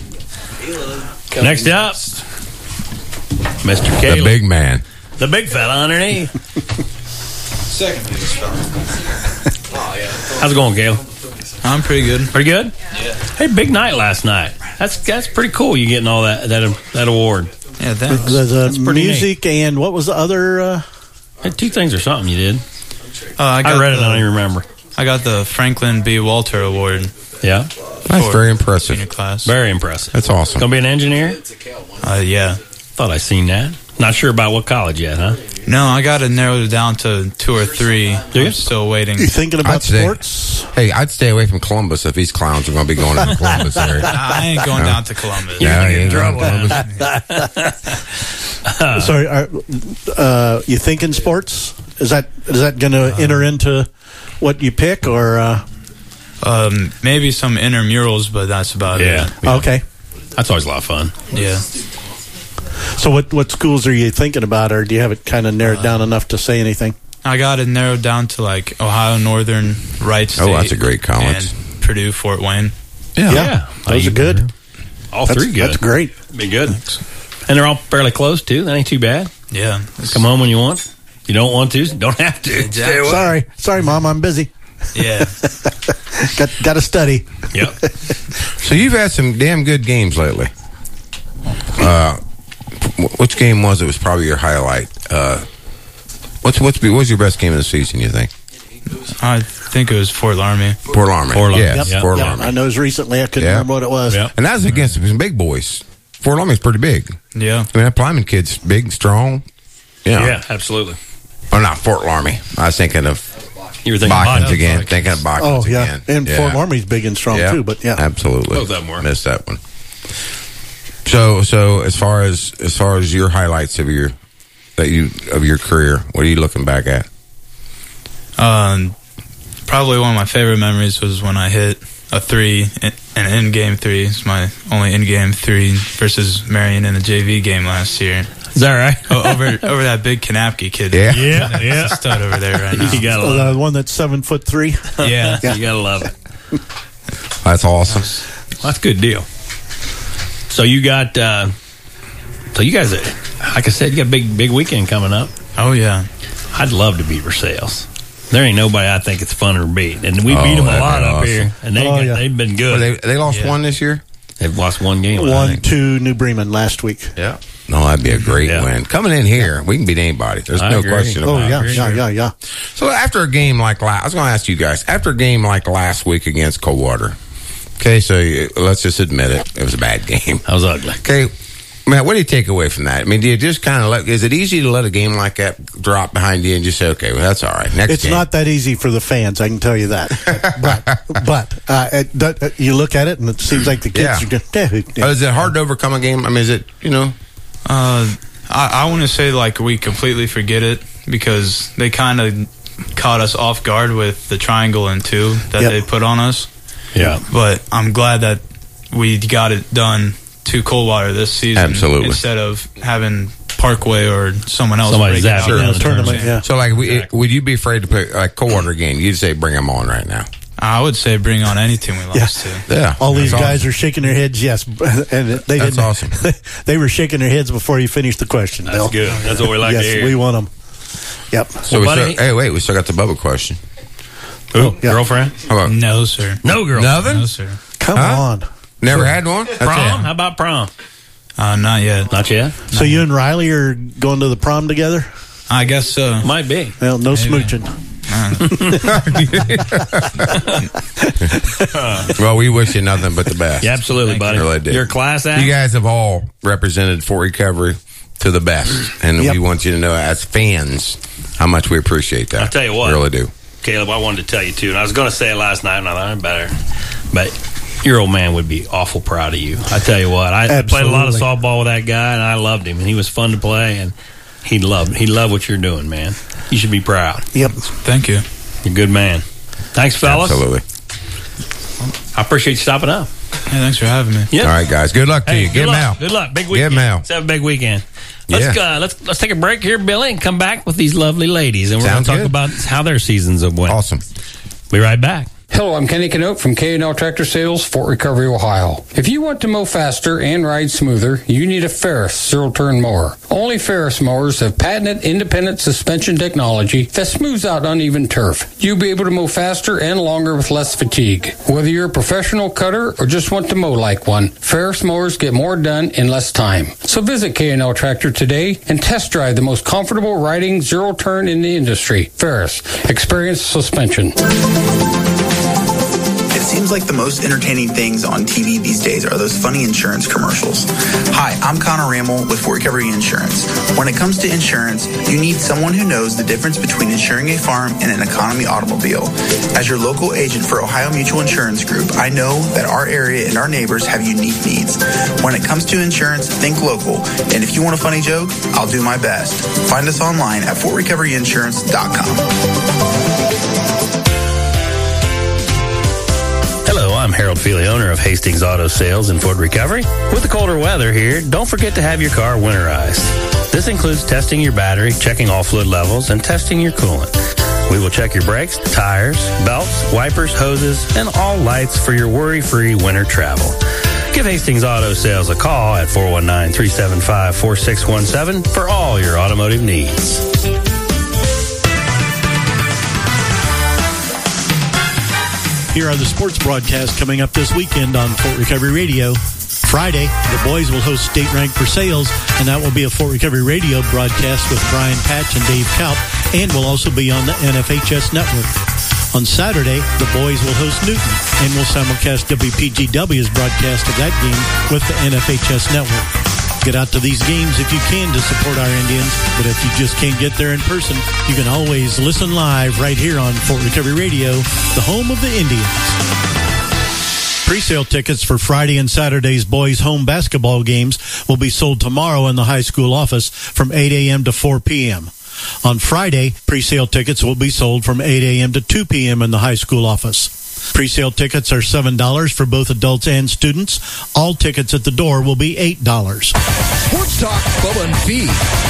Next up, Mr. Caleb. The big man. The big fella underneath. Second biggest fella. How's it going, Caleb? I'm pretty good. Pretty good? Yeah. Hey, big night last night. That's pretty cool. You getting all that award. Yeah, thanks. There's pretty music and what was the other? Hey, 2 things or something you did. I read it. I don't even remember. I got the Franklin B. Walter Award. Yeah. That's very impressive. Senior class. Very impressive. That's awesome. Gonna be an engineer? Yeah. Thought I seen that. Not sure about what college yet, huh? No, I got it narrowed down to 2 or 3. Do you? I'm still waiting. You thinking about I'd say- sports? Hey, I'd stay away from Columbus if these clowns are going to be going to the Columbus area. I ain't going down to Columbus. No, you ain't going trouble. to Columbus. Sorry, you thinking sports? Is that going to enter into what you pick or? Maybe some intramurals, but that's about it. Okay. That's always a lot of fun. Yeah. So what schools are you thinking about, or do you have it kind of narrowed down enough to say anything? I got it narrowed down to like Ohio Northern, Wright State. Oh, that's a great college. And Purdue, Fort Wayne. Yeah. Those are good. All 3 good. That's great. Be good. And they're all fairly close too. That ain't too bad. Yeah. Come home when you want. You don't want to, don't have to. Exactly. Sorry, Mom, I'm busy. Yeah. Got to study. Yep. So you've had some damn good games lately. Which game was it? Was probably your highlight. What's your best game of the season? You think? I think it was Fort Laramie. Fort Laramie. Yes, Yep. Fort Yep. Laramie. I know it was recently. I couldn't Yeah. remember what it was. Yep. And that was against some big boys. Fort Laramie's pretty big. Yeah. I mean, that Plyman kid's big, strong. Yeah. Yeah, absolutely. Oh, not Fort Laramie. I was thinking of You were thinking Botkins Botkins. again. Thinking of Botkins Oh, yeah. again. And Fort Laramie's big and strong, too, but yeah. Absolutely. Both of them were. Missed that one. So as far as your highlights of your career, what are you looking back at? Probably one of my favorite memories was when I hit a 3, an in-game 3. It's my only in-game 3 versus Marion in the JV game last year. Is that right? over that big Kanapke kid. Yeah. Yeah. He's a stud over there right now. You gotta love The one that's 7'3". Yeah. it. You gotta love it. That's awesome. That's a good deal. So you got, so you guys, like I said, you got a big weekend coming up. Oh, yeah. I'd love to beat Versailles. There ain't nobody I think it's funner to beat, and we beat them a that'd lot be up awesome. here, and they've been good. Well, they lost one this year? They've lost one game. I Won think. to New Bremen last week. Yeah. No, that'd be a great win. Coming in here, we can beat anybody. There's I no agree. question Oh, about it. yeah. So after a game like I was going to ask you guys, after a game like last week against Coldwater, okay, so let's just admit it was a bad game. That was ugly. Okay, Matt, what do you take away from that? I mean, do you just kind of is it easy to let a game like that drop behind you and just say, okay, well, that's all right. Next It's game. not that easy for the fans, I can tell you that. but you look at it and it seems like the kids are just... Is it hard to overcome a game? I mean, is it, I want to say, like, we completely forget it because they kind of caught us off guard with the triangle and 2 that they put on us. Yeah. But I'm glad that we got it done to Coldwater this season. Absolutely. Instead of having Parkway or someone else Somebody break out. zap it in the tournament. Yeah. So, like, would you be afraid to put like Coldwater game? You'd say bring them on right now. I would say bring on any team we lost to. Yeah. All these That's guys awesome. are shaking their heads, yes. And they That's didn't, awesome. They were shaking their heads before you finished the question, Bill. That's good. That's what we like to Yes, hear. we want them. Yep. So we still got the Bubba question. Ooh, girlfriend? How about No, sir. No girlfriend. nothing? No, sir. Come on. Never had one? Prom? How about prom? Not yet. Not yet? So you and Riley are going to the prom together? I guess so. Might be. Well, no Maybe. smooching. Well, we wish you nothing but the best. Yeah, absolutely, buddy. Really do. You're a class act. You guys have all represented Fort Recovery to the best, and we want you to know as fans how much we appreciate that. I'll tell you what. We really do. Caleb, I wanted to tell you, too, and I was going to say it last night, and I thought I better. But your old man would be awful proud of you. I tell you what. I played a lot of softball with that guy, and I loved him, and he was fun to play, and he loved what you're doing, man. You should be proud. Yep. Thank you. You're a good man. Thanks, fellas. Absolutely. I appreciate you stopping up. Hey, thanks for having me. Yep. All right, guys. Good luck to you. Get them out. Good luck. Big Get weekend. 'em out. Let's have a big weekend. Let's take a break here, Billy, and come back with these lovely ladies, and we're going to talk about how their seasons have went. Awesome. Be right back. Hello, I'm Kenny Canote from K&L Tractor Sales, Fort Recovery, Ohio. If you want to mow faster and ride smoother, you need a Ferris zero-turn mower. Only Ferris mowers have patented independent suspension technology that smooths out uneven turf. You'll be able to mow faster and longer with less fatigue. Whether you're a professional cutter or just want to mow like one, Ferris mowers get more done in less time. So visit K&L Tractor today and test drive the most comfortable riding zero-turn in the industry. Ferris, experience suspension. It seems like the most entertaining things on TV these days are those funny insurance commercials. Hi, I'm Connor Rammel with Fort Recovery Insurance. When it comes to insurance, you need someone who knows the difference between insuring a farm and an economy automobile. As your local agent for Ohio Mutual Insurance Group, I know that our area and our neighbors have unique needs. When it comes to insurance, think local. And if you want a funny joke, I'll do my best. Find us online at fortrecoveryinsurance.com. Hello, I'm Harold Feely, owner of Hastings Auto Sales in Fort Recovery. With the colder weather here, don't forget to have your car winterized. This includes testing your battery, checking all fluid levels, and testing your coolant. We will check your brakes, tires, belts, wipers, hoses, and all lights for your worry-free winter travel. Give Hastings Auto Sales a call at 419-375-4617 for all your automotive needs. Here are the sports broadcasts coming up this weekend on Fort Recovery Radio. Friday, the boys will host state-ranked Versailles, and that will be a Fort Recovery Radio broadcast with Brian Patch and Dave Kaup, and will also be on the NFHS network. On Saturday, the boys will host Newton, and will simulcast WPGW's broadcast of that game with the NFHS network. Get out to these games if you can to support our Indians, but if you just can't get there in person, you can always listen live right here on Fort Recovery Radio, the home of the Indians. Pre-sale tickets for Friday and Saturday's boys' home basketball games will be sold tomorrow in the high school office from 8 a.m. to 4 p.m. On Friday, pre-sale tickets will be sold from 8 a.m. to 2 p.m. in the high school office. Pre-sale tickets are $7 for both adults and students. All tickets at the door will be $8. Sports Talk, Bubba and Fee.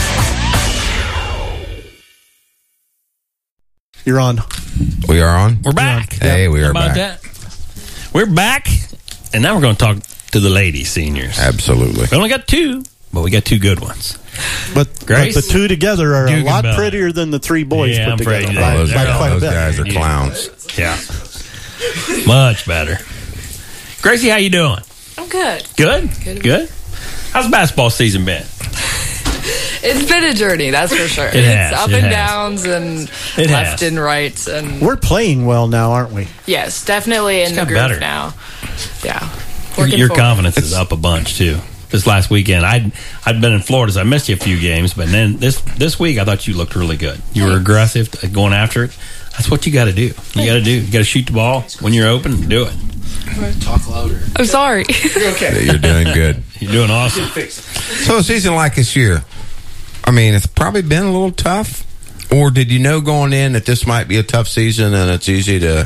You're on. We are on. We're back. Hey, we How are about back. that? We're back, and now we're going to talk to the lady seniors. Absolutely. We only got two, but we got two good ones. But Grace? the two together are a lot Guggenbauer. prettier than the three boys Yeah, put I'm together. afraid By quite a those bit. guys are clowns. Yeah. Much better. Gracie, how you doing? I'm good. Good? Good. How's basketball season been? It's been a journey, that's for sure. It It's has, up it and has. downs and It left has. and right. And We're playing well now, aren't we? yes, definitely in the got group better. now. Yeah. Your Working forward. confidence is up a bunch, too. this last weekend. I'd been in Florida, so I missed you a few games, but then this week I thought you looked really good. You were aggressive, going after it. That's what you got to do. You got to shoot the ball when you're open. Do it. Talk louder. I'm sorry. You're okay. You're doing good. You're doing awesome. So a season like this year, I mean, it's probably been a little tough. Or did you know going in that this might be a tough season and it's easy to,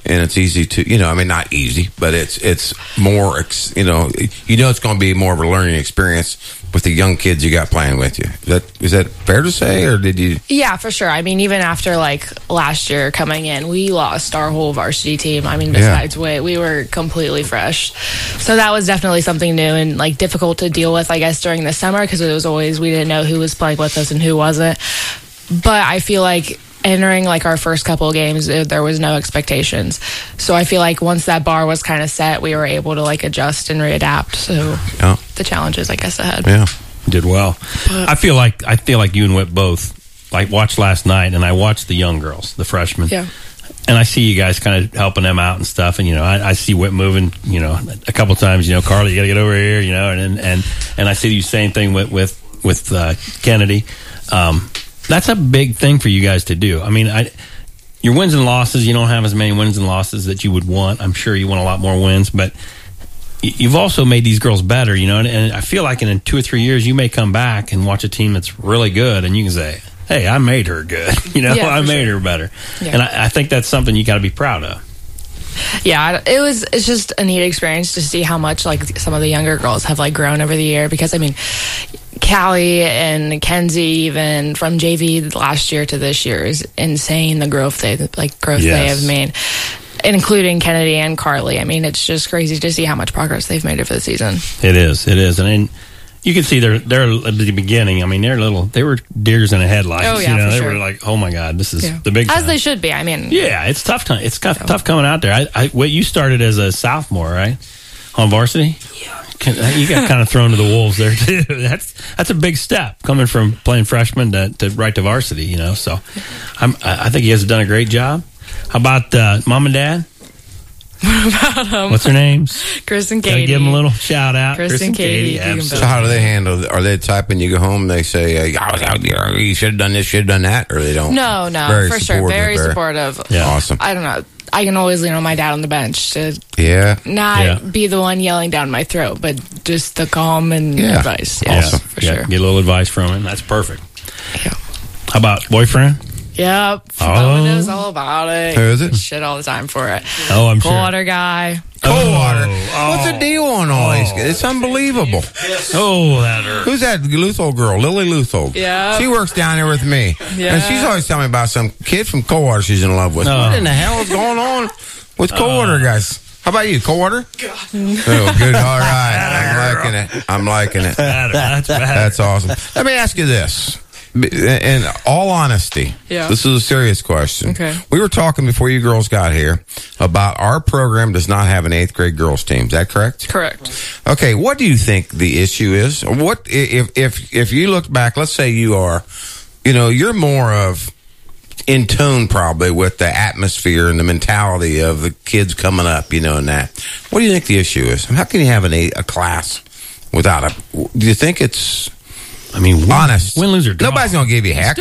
I mean, not easy, but it's more, it's going to be more of a learning experience with the young kids you got playing with you. Is that fair to say, or did you? Yeah, for sure. I mean, even after last year coming in, we lost our whole varsity team. I mean, besides Whit, we were completely fresh. So that was definitely something new and difficult to deal with, I guess, during the summer, because it was always, we didn't know who was playing with us and who wasn't. But I feel like entering our first couple of games, there was no expectations. So I feel like once that bar was kind of set, we were able to adjust and readapt. So the challenges, I guess, ahead. Yeah, did well. I feel like you and Whit both watched last night, and I watched the young girls, the freshmen. Yeah. And I see you guys kind of helping them out and stuff. And, I see Whit moving, a couple times, Carly, you got to get over here, and I see you same thing with Kennedy. That's a big thing for you guys to do. I mean, your wins and losses, you don't have as many wins and losses that you would want. I'm sure you want a lot more wins, but you've also made these girls better, and I feel like in 2 or 3 years, you may come back and watch a team that's really good, and you can say, hey, I made her good. I made her better. Yeah. And I think that's something you got to be proud of. Yeah, it's just a neat experience to see how much some of the younger girls have grown over the year, because I mean, Callie and Kenzie, even from JV last year to this year, is insane. The growth they have made, including Kennedy and Carly. I mean, it's just crazy to see how much progress they've made over the season. It is, and you can see they're at the beginning. I mean, they were deers in the headlights. Oh yeah, they sure. were like, oh my god, this is the big time. As they should be. I mean, yeah, it's tough time. It's tough coming out there. You started as a sophomore, right, on varsity? Yeah. You got kind of thrown to the wolves there too. That's a big step coming from playing freshman to right to varsity. So I think you guys have done a great job. How about mom and dad? What about them? What's their names? Chris and Katie. Gotta give them a little shout out. Chris and Katie. So how do they handle? Are they the type when you go home they say, you should have done this, should have done that, or they don't? No, for sure. Very supportive. Yeah. Awesome. I don't know. I can always lean on my dad on the bench to not be the one yelling down my throat, but just the calm and advice. Yeah, awesome. For sure. Get a little advice from him. That's perfect. Yeah. How about boyfriend? Yep. Bowen knows all about it. Who is it? Shit all the time for it. Oh, I'm sure. Coldwater guy. Coldwater. What's the deal on all these guys? It's unbelievable. Oh, that hurt. Who's that Luthold girl? Lily Luthold. Yeah. She works down there with me. Yeah. And she's always telling me about some kid from Coldwater she's in love with. What in the hell is going on with Coldwater guys? How about you, Coldwater? Oh, good. All right. I'm liking it. That's bad. That's awesome. Let me ask you this. In all honesty, this is a serious question. Okay. We were talking before you girls got here about our program does not have an 8th grade girls team. Is that correct? Correct. Okay. What do you think the issue is? What if you look back? Let's say you are, you're more of in tune probably with the atmosphere and the mentality of the kids coming up, and that. What do you think the issue is? How can you have a class without do you think it's? I mean, honest. Win, lose, or draw. Nobody's going to give you heck.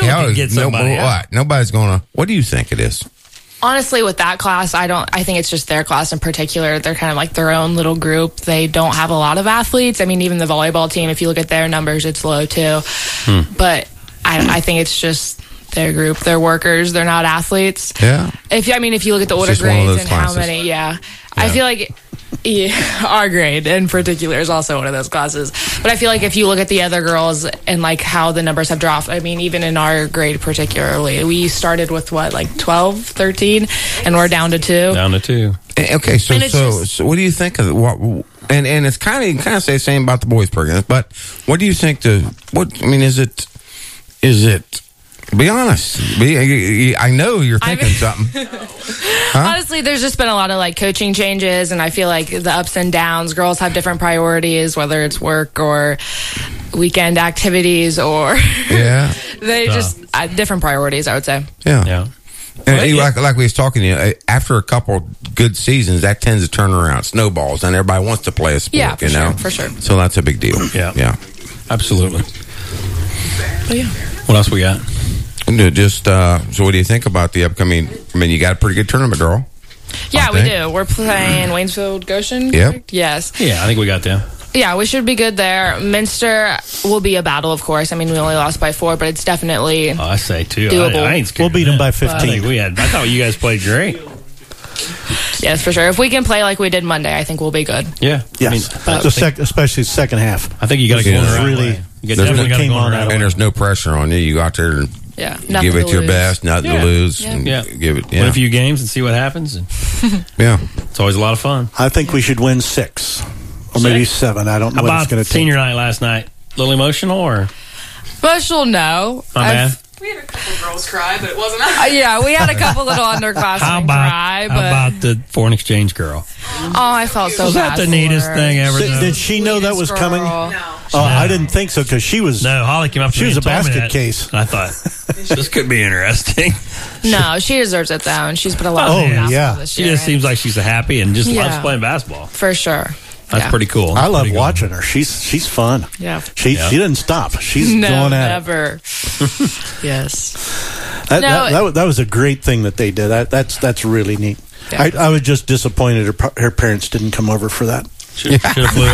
Nobody's going to. What do you think it is? Honestly, with that class, I think it's just their class in particular. They're kind of like their own little group. They don't have a lot of athletes. I mean, even the volleyball team, if you look at their numbers, it's low too. But I think it's just their group. They're workers. They're not athletes. Yeah. If you look at the order grades and how many, I feel like our grade in particular is also one of those classes. But I feel like if you look at the other girls and how the numbers have dropped, I mean, even in our grade particularly, we started with 12, 13, and we're down to 2. Down to 2. Okay, so what do you think of what? And it's kind of say the same about the boys program, but what do you think? Is it? Be honest. I know you're thinking something. Huh? Honestly, there's just been a lot of coaching changes, and I feel like the ups and downs. Girls have different priorities, whether it's work or weekend activities, or they just different priorities. I would say. Yeah. And like we was talking, after a couple good seasons, that tends to turn around, snowballs, and everybody wants to play a sport. Yeah, for sure. So that's a big deal. Yeah, absolutely. But yeah. What else we got? Just so, what do you think about the upcoming? I mean, you got a pretty good tournament, girl. Yeah, we do. We're playing Waynesfield Goshen. Yep. Correct? Yes. Yeah, I think we got them. Yeah, we should be good there. Minster will be a battle, of course. I mean, we only lost by 4, but it's definitely I say too. doable. I ain't scared. We'll beat them by 15. I thought you guys played great. Yes, for sure. If we can play like we did Monday, I think we'll be good. Yeah. Yes, especially the second half. I think you got to go really, really. You definitely got to go around. And there's no pressure on you. You go out there and give it your best, nothing to lose. Yeah. And give it. Yeah. Win a few games and see what happens. And yeah, it's always a lot of fun. I think we should win 6 or maybe 7. I don't know How what about it's going to take. senior night last night? A little emotional or? Emotional, no. Not bad. We had a couple girls cry, but it wasn't. Yeah, we had a couple little underclassmen cry. But How about the foreign exchange girl? Oh, I felt so Was bad. that the neatest thing ever? Did she know that was coming? No. Oh, I didn't think so because she was. No, Holly came up to She me was and a told me basket that. case. I thought this could be interesting. No, she deserves it though, and she's put a lot of basketball this She year. just seems like she's happy and just loves playing basketball. For sure. That's pretty cool. I love Pretty good. watching her. She's fun. Yeah. She didn't stop. She's No, going at never. Yes. it. No, That was a great thing that they did. That's really neat. Yeah. I was just disappointed her parents didn't come over for that. Should have flew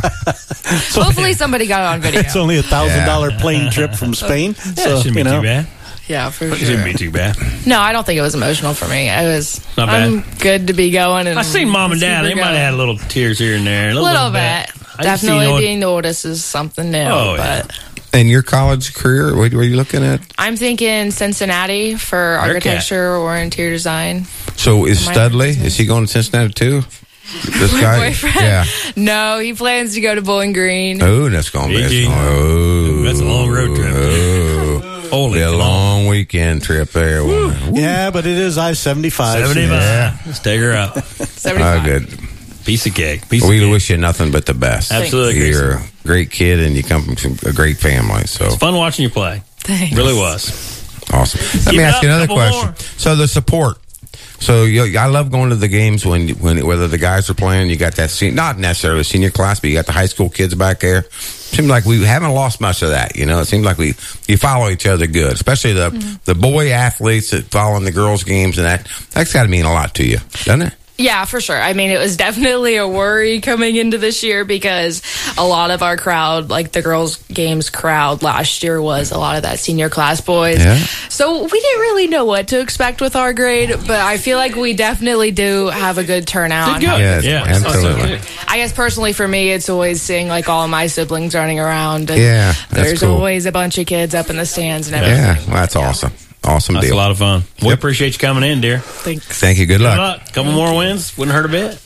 over. Hopefully somebody got it on video. It's only $1,000 plane trip from Spain. So shouldn't be too bad. Yeah, for It sure. shouldn't be too bad. No, I don't think it was emotional for me. It was. Not bad. I'm good to be going. And I seen mom and dad. They might have had little tears here and there. A little bit. I just see, Definitely being noticed is something new. Oh, but And your college career, what are you looking at? I'm thinking Cincinnati for architecture or interior design. So is My Studley? Is he going to Cincinnati too? This My guy? boyfriend? Yeah. No, he plans to go to Bowling Green. Oh, that's going to be that's a long road trip. Holy, a long weekend trip there. Yeah, but it is I-75. 75. Yeah. Let's take her out. 75. Oh, good. Piece of cake. We wish you nothing but the best. Absolutely. You're a great kid and you come from a great family. So It's fun watching you play. Thanks. Really was. awesome. Let Keep me it ask up, you another couple question. more. So the support. So I love going to the games when whether the guys are playing, you got that not necessarily senior class, but you got the high school kids back there. Seems like we haven't lost much of that. It seems like you follow each other good, especially the boy athletes that following the girls' games, and that's got to mean a lot to you, doesn't it? Yeah, for sure. I mean, it was definitely a worry coming into this year because a lot of our crowd, like the girls' games crowd last year, was a lot of that senior class boys. Yeah. So we didn't really know what to expect with our grade, but I feel like we definitely do have a good turnout. Yes, absolutely. I guess personally for me, it's always seeing like all of my siblings running around. And Yeah, that's there's cool. always a bunch of kids up in the stands and everything. Yeah, well, that's awesome. Awesome That's deal. a lot of fun. We appreciate you coming in, dear. Thanks. Thank you. Good luck. Couple more wins. Wouldn't hurt a bit.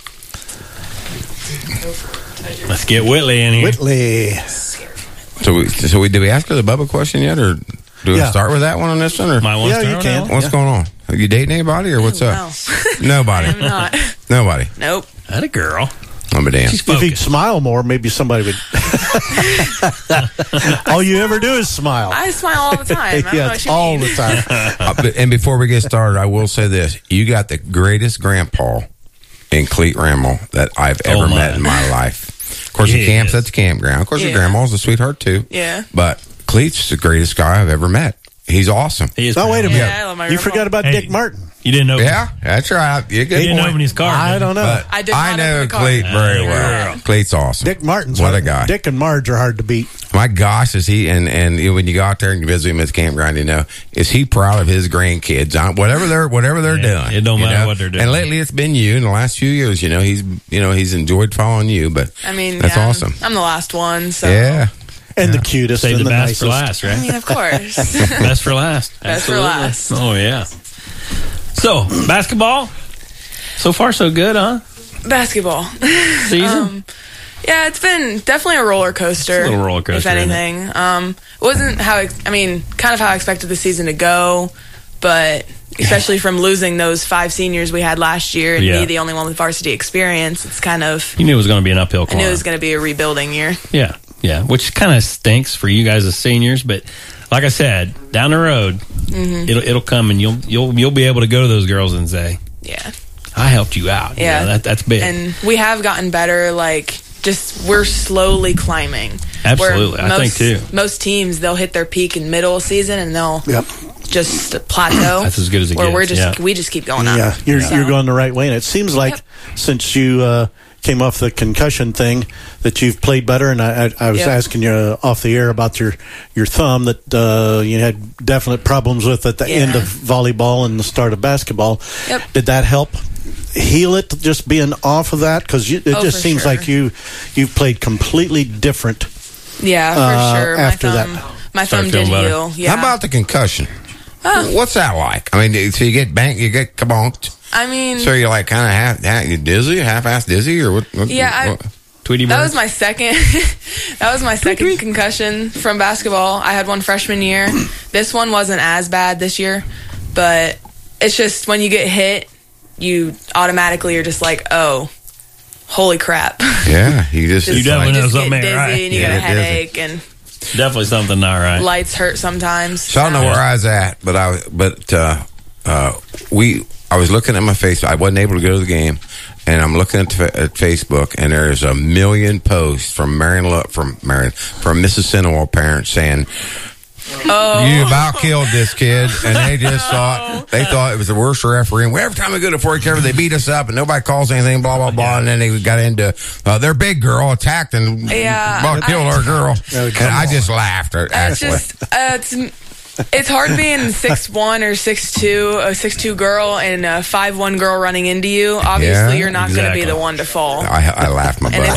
Let's get Whitley in here. Whitley. So did we ask her the Bubba question yet, or do we start with that one on this one? Or Might want to Yeah, start you with can. that one. what's going on? Are you dating anybody, or what's up? Nobody. I'm not. Nobody. Nope. That a girl. I'm a damn. If he'd smile more, maybe somebody would. All you ever do is smile. I smile all the time. I don't know Yeah, what it's you all mean. the time. And before we get started, I will say this: you got the greatest grandpa in Cleet Ramel that I've ever met in my life. Of course, he camps at the campground. Of course, your grandma's a sweetheart too. Yeah. But Cleet's the greatest guy I've ever met. He's awesome. He is. Oh, wait a minute. Yeah, I love my You grandpa. forgot about Dick Martin. You didn't know. Yeah, that's right. You You didn't point. open his car. I don't know. But I did I not know open the car. Cleet very well. girl. Cleet's awesome. Dick Martin's What a hard- guy. Dick and Marge are hard to beat. My gosh, is he and when you go out there and you visit him at the campground, is he proud of his grandkids? Whatever they're doing. It don't you matter know? what they're doing. And lately it's been you in the last few years. He's enjoyed following you, but I mean, that's yeah, awesome. I'm the last one, so. Yeah. And the cutest Save and the the best nicest. for last, I right? mean, of course. Best for last. Best for Absolutely. last. Oh yeah. So basketball. So far, so good, huh? Basketball. Season. Yeah, it's been definitely a roller coaster. It's a little roller coaster, if isn't it? anything. It wasn't kind of how I expected the season to go, but especially from losing those 5 seniors we had last year and Yeah. me, the only one with varsity experience, it's kind of. You knew it was going to be an uphill I climb. knew it was going to be a rebuilding year. Yeah. Yeah, which kind of stinks for you guys as seniors, but like I said, down the road, it'll come, and you'll be able to go to those girls and say, "Yeah, I helped you out." Yeah, you know, that's big. And we have gotten better. Like, just we're slowly climbing. Absolutely, I think too. Most teams, they'll hit their peak in middle of season, and they'll just plateau. That's as good as it where gets. we just keep going up. Yeah, you're going the right way, and it seems like since you came off the concussion thing that you've played better. And I was asking you off the air about your thumb that you had definite problems with at the end of volleyball and the start of basketball. Yep. Did that help heal it, just being off of that? Because it just seems like you've played completely different. Yeah, for sure. After my thumb did heal. Yeah. How about the concussion? What's that like? I mean, so you get banked, you get kabonked. I mean, so you're like kind of half-assed dizzy, or what? Tweety bird? That was my second. That was my second concussion from basketball. I had one freshman year. This one wasn't as bad this year, but it's just when you get hit, you automatically are just like, oh, holy crap. Yeah, you definitely know something get ain't right. And you get a headache and definitely something not right. Lights hurt sometimes. So I don't know where I was at, but I was looking at my face. I wasn't able to go to the game, and I'm looking at Facebook, and there's a million posts from from Mrs. Sinowal parents saying, you about killed this kid, and they just thought it was the worst referee. And every time we go to Fort Cover, they beat us up, and nobody calls anything, blah blah blah. And then they got into their big girl attacked and killed our girl, and I just laughed. It's hard being 6'1" or 6'2", a 6'2" girl and a 5'1" girl running into you. Obviously, you're not going to be the one to fall. I laughed my butt off.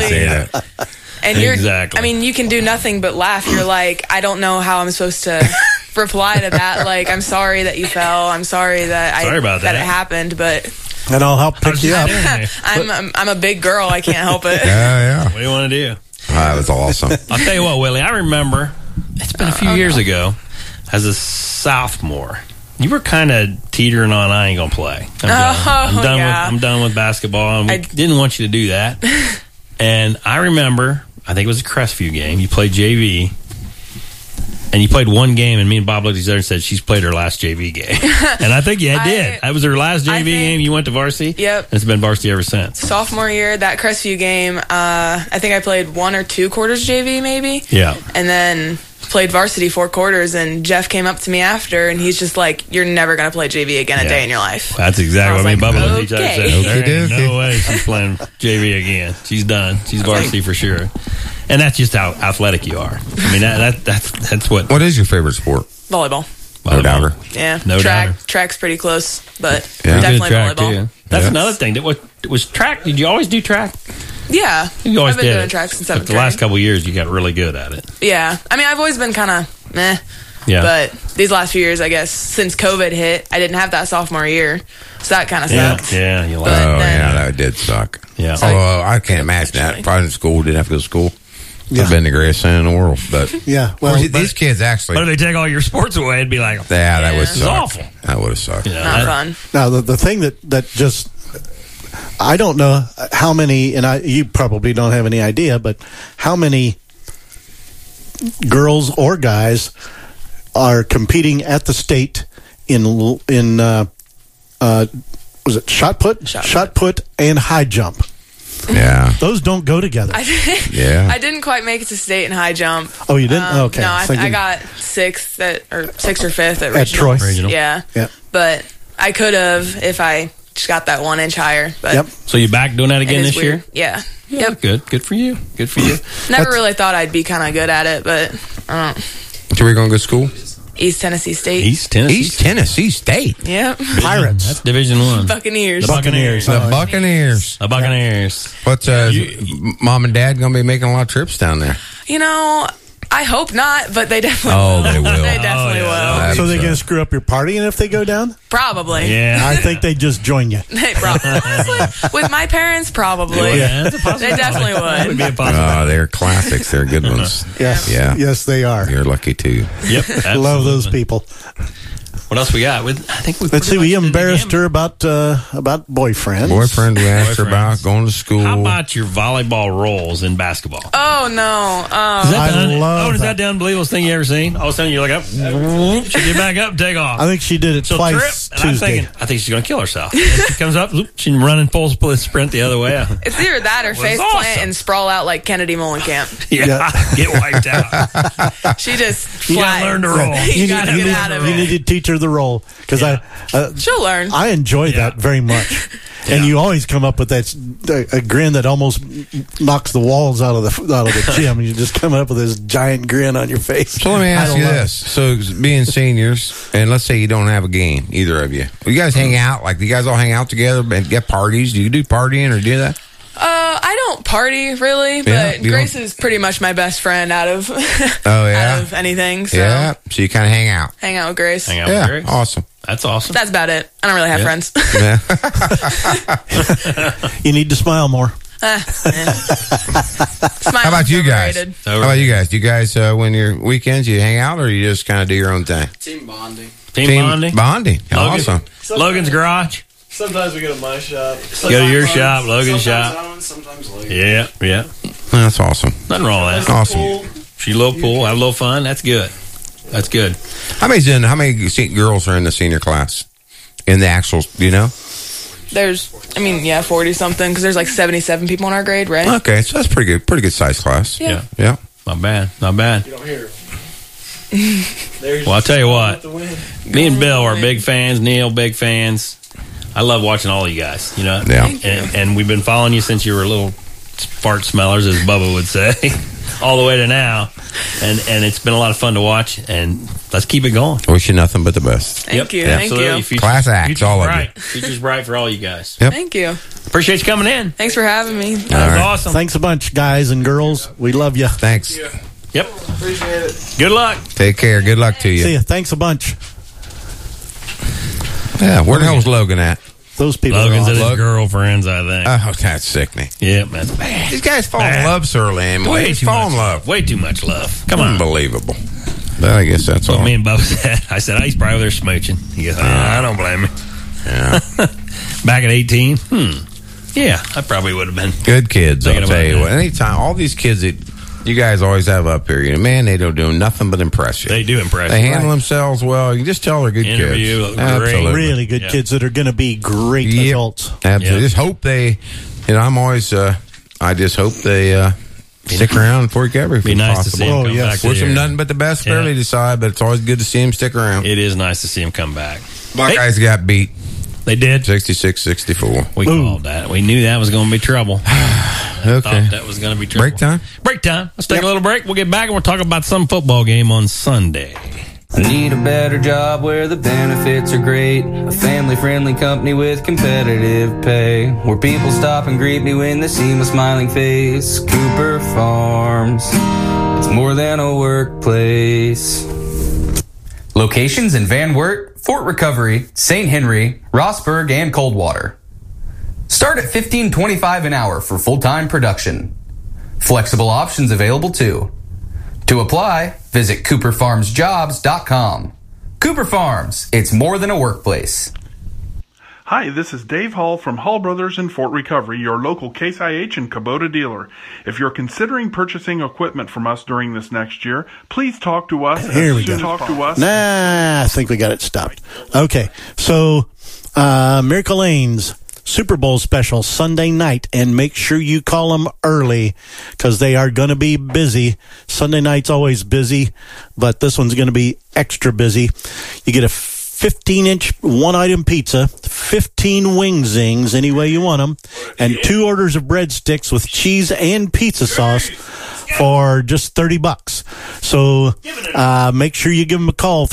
And you're, I mean, you can do nothing but laugh. You're like, I don't know how I'm supposed to reply to that. Like, I'm sorry that you fell. I'm sorry that it happened, but. And I'll help pick you up. I'm a big girl. I can't help it. Yeah. What do you want to do? That was awesome. I'll tell you what, Willie. I remember it's been a few years ago. As a sophomore, you were kind of teetering on, I ain't gonna play. I'm done with basketball. I didn't want you to do that. And I remember, I think it was a Crestview game. You played JV, and you played one game. And me and Bob looked at each other and said, "She's played her last JV game." And I think did. That was her last JV game. You went to varsity. Yep. And it's been varsity ever since. Sophomore year, that Crestview game. I think I played 1 or 2 quarters JV, maybe. Yeah. And then played varsity 4 quarters, and Jeff came up to me after, and he's just like, "You're never going to play JV again a day in your life." That's exactly what I mean. Bubba looked at each other and said, "There ain't no way she's playing JV again. She's done. She's varsity for sure." And that's just how athletic you are. I mean, that's what. What is your favorite sport? Volleyball. No doubter. Yeah. No doubter. Track's pretty close, but definitely volleyball. That's another thing. That was track. Did you always do track? Yeah. You always I've been did. doing track since 7th The last couple of years, you got really good at it. Yeah. I mean, I've always been kind of meh. Yeah. But these last few years, I guess, since COVID hit, I didn't have that sophomore year. So that kind of sucked. Yeah. You that did suck. Yeah. Although I can't imagine that. Probably in school, didn't have to go to school. I've been the greatest thing in the world. But these kids actually. But if they take all your sports away, it'd be like, that would suck. Awful. That would have sucked. Not fun. Now, the thing that just. I don't know how many, and you probably don't have any idea, but how many girls or guys are competing at the state in was it shot put and high jump? Yeah, those don't go together. I didn't quite make it to state in high jump. Oh, you didn't? Okay. No, I got 6th or 6th or 5th at Troy. Yeah, but I could have if I just got that 1 inch higher. But So you back doing that again this year? Yeah. Yep. Good for you. Never really thought I'd be kind of good at it, but I don't know. So we're going to go to school? East Tennessee State. East Tennessee State. Yep. Pirates. That's Division I. Buccaneers. The Buccaneers. The Buccaneers. What's mom and dad going to be making a lot of trips down there? You know, I hope not, but they definitely will. They will. They definitely will. So they're going to screw up your party, and if they go down? Probably. Yeah. I think they just join you. They probably. Honestly, with my parents, probably. Yeah, they definitely would. Would be a possibility. They're classics. They're good ones. Yes. Yeah. Yes, they are. You're lucky too. Yep. Love those people. What else we got? I think we. Let's see. We embarrassed her about boyfriends. Boyfriend, we asked her about going to school. How about your volleyball rolls in basketball? Oh no! Is that the unbelievable thing you ever seen? All of a sudden you look up, she get back up, and take off. I think she did it twice Tuesday. I think she's going to kill herself. And she comes up, she's running full sprint the other way. It's either that or face plant and sprawl out like Kennedy Mullenkamp. Yeah, get wiped out. She just you got to learn to roll. You got to get out of it. You need to teach her the roll because she'll learn. I enjoy that very much. And you always come up with a grin that almost knocks the walls out of the gym. You just come up with this giant grin on your face. So let me ask you this: so being seniors, and let's say you don't have a game, either of you, you guys hang out? Like, do you guys all hang out together and get parties? Do you do partying or do that? I don't party really, but Grace is pretty much my best friend out of out of anything. So. Yeah, so you kind of hang out. Hang out with Grace. With Grace. Awesome. That's awesome. That's about it. I don't really have friends. You need to smile more. How about you guys? How about you guys? Do you guys, when your weekends, you hang out or you just kind of do your own thing? Team bonding. Team bonding. Awesome. Logan's garage. Sometimes we go to my shop. Go to your shop, Logan's shop. Sometimes Logan. Yeah. That's awesome. Nothing wrong with that. Awesome. She little pool, have a little fun. That's good. That's good. How many girls are in the senior class? In the actual, do you know? There's, 40 something because there's like 77 people in our grade, right? Okay, so that's pretty good size class. Yeah. Not bad. You don't hear Well, I'll tell you what. Me and Bill are big fans. Neil, big fans. I love watching all you guys. You know. Yeah. And we've been following you since you were little fart smellers, as Bubba would say, all the way to now. And it's been a lot of fun to watch. And let's keep it going. Wish you nothing but the best. Thank you. Absolutely. Thank you. Class acts, all of you. Future's bright for all you guys. Yep. Thank you. Appreciate you coming in. Thanks for having me. That was awesome. Thanks a bunch, guys and girls. We love you. Thanks. Yep. Appreciate it. Good luck. Take care. Good luck to you. See you. Thanks a bunch. Yeah. Where the hell was Logan at? Those people Logan's are at awesome. his girlfriends, I think. Oh, that's sickening. Yeah, man. Bad. These guys fall in love so early. Way too much love. Way too much love. Come on. Unbelievable. But I guess that's all. Me and Bubba said. I said, he's probably over there smooching. He goes, I don't blame him. Yeah. Back at 18? Yeah, I probably would have been. Good kids, I'll tell you that. what. Anytime, all these kids that you guys always have up here, man, they don't do nothing but impress you. They do impress They you. handle themselves well. You can just tell they're good Interview, kids. great. Absolutely. Really good kids that are going to be great adults. Absolutely. Just hope they, I'm always, I just hope they stick around for recovery. Be nice to see them come back. Wish them nothing but the best for early decide, but it's always good to see them stick around. It is nice to see them come back. Buckeyes got beat. They did? 66-64. We called that. We knew that was going to be trouble. Okay. Thought that was going to be trouble. Break time? Break time. Let's take a little break. We'll get back and we'll talk about some football game on Sunday. I need a better job where the benefits are great. A family-friendly company with competitive pay. Where people stop and greet me when they see my smiling face. Cooper Farms. It's more than a workplace. Locations in Van Wert, Fort Recovery, St. Henry, Rossburg, and Coldwater. Start at $15.25 an hour for full-time production. Flexible options available too. To apply, visit CooperFarmsJobs.com. Cooper Farms, it's more than a workplace. Hi, this is Dave Hall from Hall Brothers in Fort Recovery, your local Case IH and Kubota dealer. If you're considering purchasing equipment from us during this next year, please talk to us. Here we go. Nah, I think we got it stopped. Okay, so Miracle Lane's Super Bowl special Sunday night, and make sure you call them early because they are going to be busy. Sunday night's always busy, but this one's going to be extra busy. You get a 15-inch one-item pizza, 15 wing zings any way you want them, and 2 orders of breadsticks with cheese and pizza sauce for just $30. So make sure you give them a call,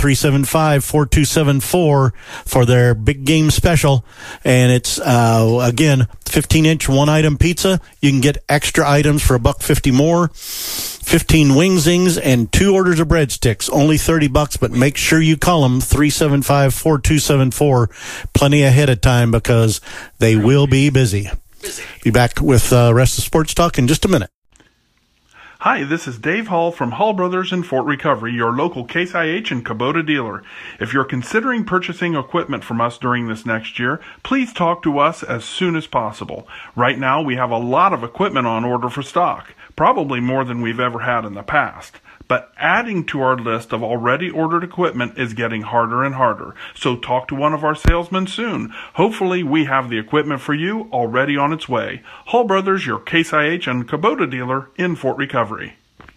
375-4274 for their big game special. And it's, again, 15-inch one-item pizza. You can get extra items for $1.50 more. 15 wing zings and 2 orders of breadsticks, only $30, but make sure you call them 375-4274 plenty ahead of time because they will be busy. Be back with rest of Sports Talk in just a minute. Hi, this is Dave Hall from Hall Brothers in Fort Recovery, your local Case IH and Kubota dealer. If you're considering purchasing equipment from us during this next year, please talk to us as soon as possible. Right now, we have a lot of equipment on order for stock, probably more than we've ever had in the past. But adding to our list of already ordered equipment is getting harder and harder, so talk to one of our salesmen soon. Hopefully, we have the equipment for you already on its way. Hall Brothers, your Case IH and Kubota dealer in Fort Recovery.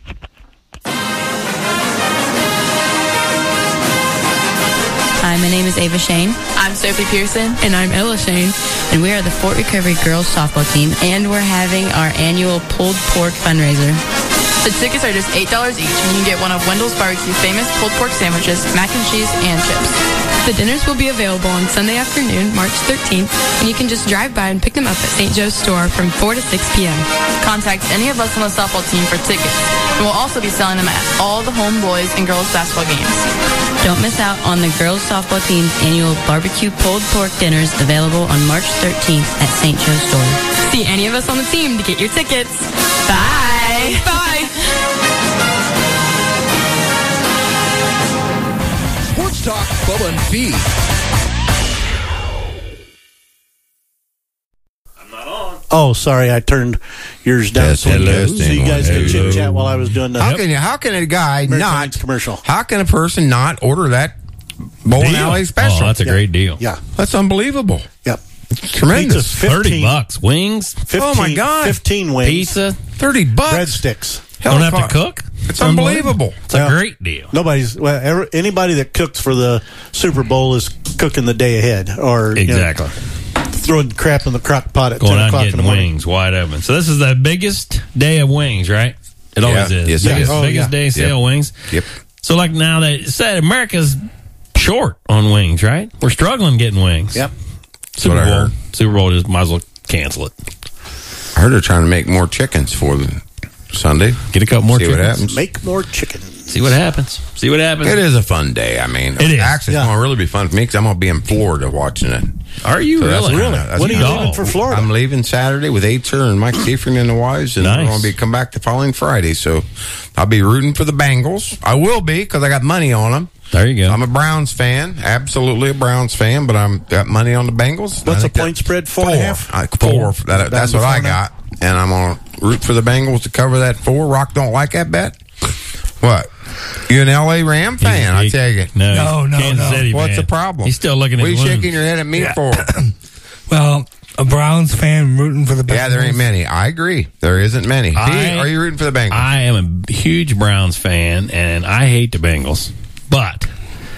Hi, my name is Ava Shane. I'm Sophie Pearson. And I'm Ella Shane. And we are the Fort Recovery Girls Softball Team, and we're having our annual pulled pork fundraiser. The tickets are just $8 each, and you can get one of Wendell's Barbecue famous pulled pork sandwiches, mac and cheese, and chips. The dinners will be available on Sunday afternoon, March 13th, and you can just drive by and pick them up at St. Joe's store from 4 to 6 p.m. Contact any of us on the softball team for tickets, and we'll also be selling them at all the home boys and girls basketball games. Don't miss out on the girls softball team's annual barbecue pulled pork dinners available on March 13th at St. Joe's store. See any of us on the team to get your tickets. Bye! Bye! Sports Talk, Bubba and Fee. Oh, sorry, I turned yours down so you guys could chit chat while I was doing the. How can a guy not commercial? How can a person not order that bowling alley special? Oh, that's a great deal. Yeah, that's unbelievable. Yep, tremendous. $30 wings. 15, oh my God, 15 wings, pizza, $30, breadsticks. Don't have to cook. It's unbelievable. It's a great deal. Anybody that cooks for the Super Bowl is cooking the day ahead, or exactly. Throwing crap in the crock pot at going 10 out o'clock and in the getting morning. wings wide open. So this is the biggest day of wings, right? It always is. Yes, biggest day sale wings. Yep. So like now they said America's short on wings, right? We're struggling getting wings. Yep. Super Bowl just might as well cancel it. I heard they're trying to make more chickens for the Sunday. Get a couple more See chickens. what happens. Make more chicken. See what happens. It is a fun day. I mean, it is. Actually, it's going to really be fun for me because I'm going to be in Florida watching it. Are you really? When are you leaving for Florida? I'm leaving Saturday with Aitzer and Mike Seifert and the wives, and we're going to come back the following Friday. So I'll be rooting for the Bengals. I will be because I got money on them. There you go. I'm a Browns fan, absolutely a Browns fan, but I'm got money on the Bengals. What's the point spread? 4.5? Four. That's what I got, and I'm going to root for the Bengals to cover that 4. Rock don't like that bet. What? You an LA Ram fan? I take it. No. Kansas City What's fan. the problem? He's still looking at What are you balloons. shaking your head at me for? Well, a Browns fan rooting for the Bengals. Yeah, there ain't many. I agree. There isn't many. Are you rooting for the Bengals? I am a huge Browns fan, and I hate the Bengals, but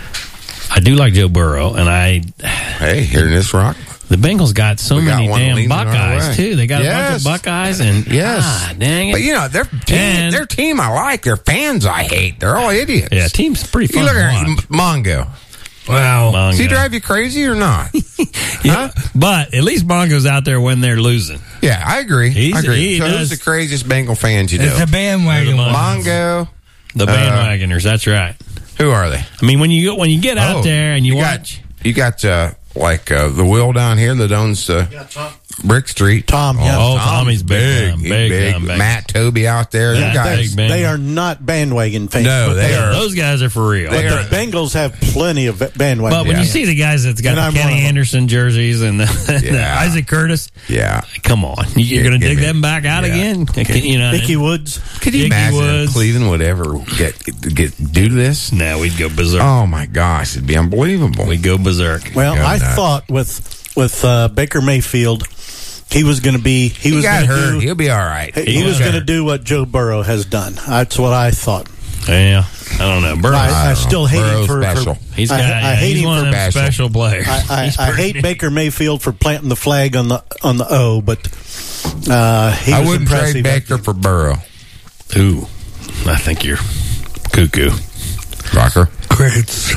I do like Joe Burrow, and Hey, hearing this, Rock? The Bengals got so many damn Buckeyes, way. too. They got a bunch of Buckeyes, and dang it. But, you know, their team I like. Their fans I hate. They're all idiots. Yeah, team's pretty fun You look to at watch. Mongo. Wow. Does he drive you crazy or not? Yeah, but at least Mongo's out there when they're losing. Yeah, I agree. He So does. who's the craziest Bengal fans you know? It's a bandwagon. Mongo. The bandwagoners, that's right. Who are they? I mean, when you get out there and you watch. You got the Will down here that owns Brick Street. Tom, yeah. Oh, Tommy's big. Big. Matt Toby out there. They are not bandwagon fans. No, they are. Those guys are for real. But the Bengals have plenty of bandwagon. But when you see the guys that's got the Kenny Anderson jerseys and the Isaac Curtis, come on, you're going to dig them back out again. Dickie Woods. Could you imagine if Cleveland would ever get do this? No, we'd go berserk. Oh my gosh, it'd be unbelievable. We'd go berserk. Well, I thought with Baker Mayfield, he was going to be. He got hurt. He'll be all right. He was going to do what Joe Burrow has done. That's what I thought. Yeah, I don't know. Burrow. I still hate him for special. He's got. I hate he's him one for of them special players. I hate Baker Mayfield for planting the flag on the O, but he I was wouldn't impressive. trade Baker for Burrow. Ooh, I think you're cuckoo. Rocker. Crickets.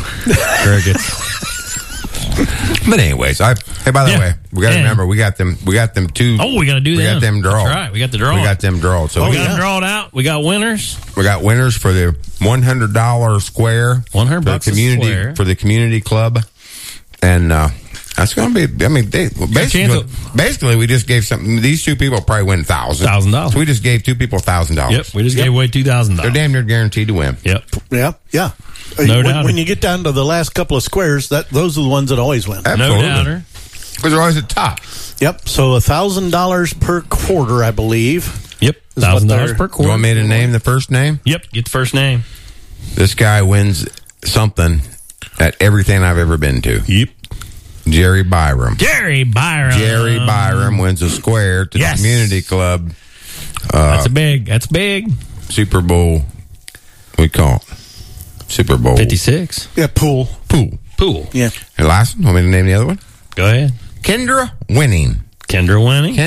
But anyways, by the way, we got to remember we got them two. Oh, we got to do that. We got them drawn. That's right. We got the draw. We got them drawn. So we got them drawn out. We got winners. We got winners for the $100 square. $100 community square for the community club, and That's going to be. I mean, basically, we just gave something. These two people probably win $1,000. So we just gave two people $1,000. Yep, we just gave away $2,000. They're damn near guaranteed to win. Yep. Yeah. No doubt. When you get down to the last couple of squares, those are the ones that always win. Absolutely. No doubter. Because they're always at top. Yep. So $1,000 per quarter, I believe. Yep. $1,000 per quarter. You want me to name the first name? Yep. Get the first name. This guy wins something at everything I've ever been to. Yep. Jerry Byram. Jerry Byram wins a square to the community club. That's big. Super Bowl. We call it Super Bowl 56. Yeah, pool. Yeah. And last one, want me to name the other one? Go ahead. Kendra Winning. Kendra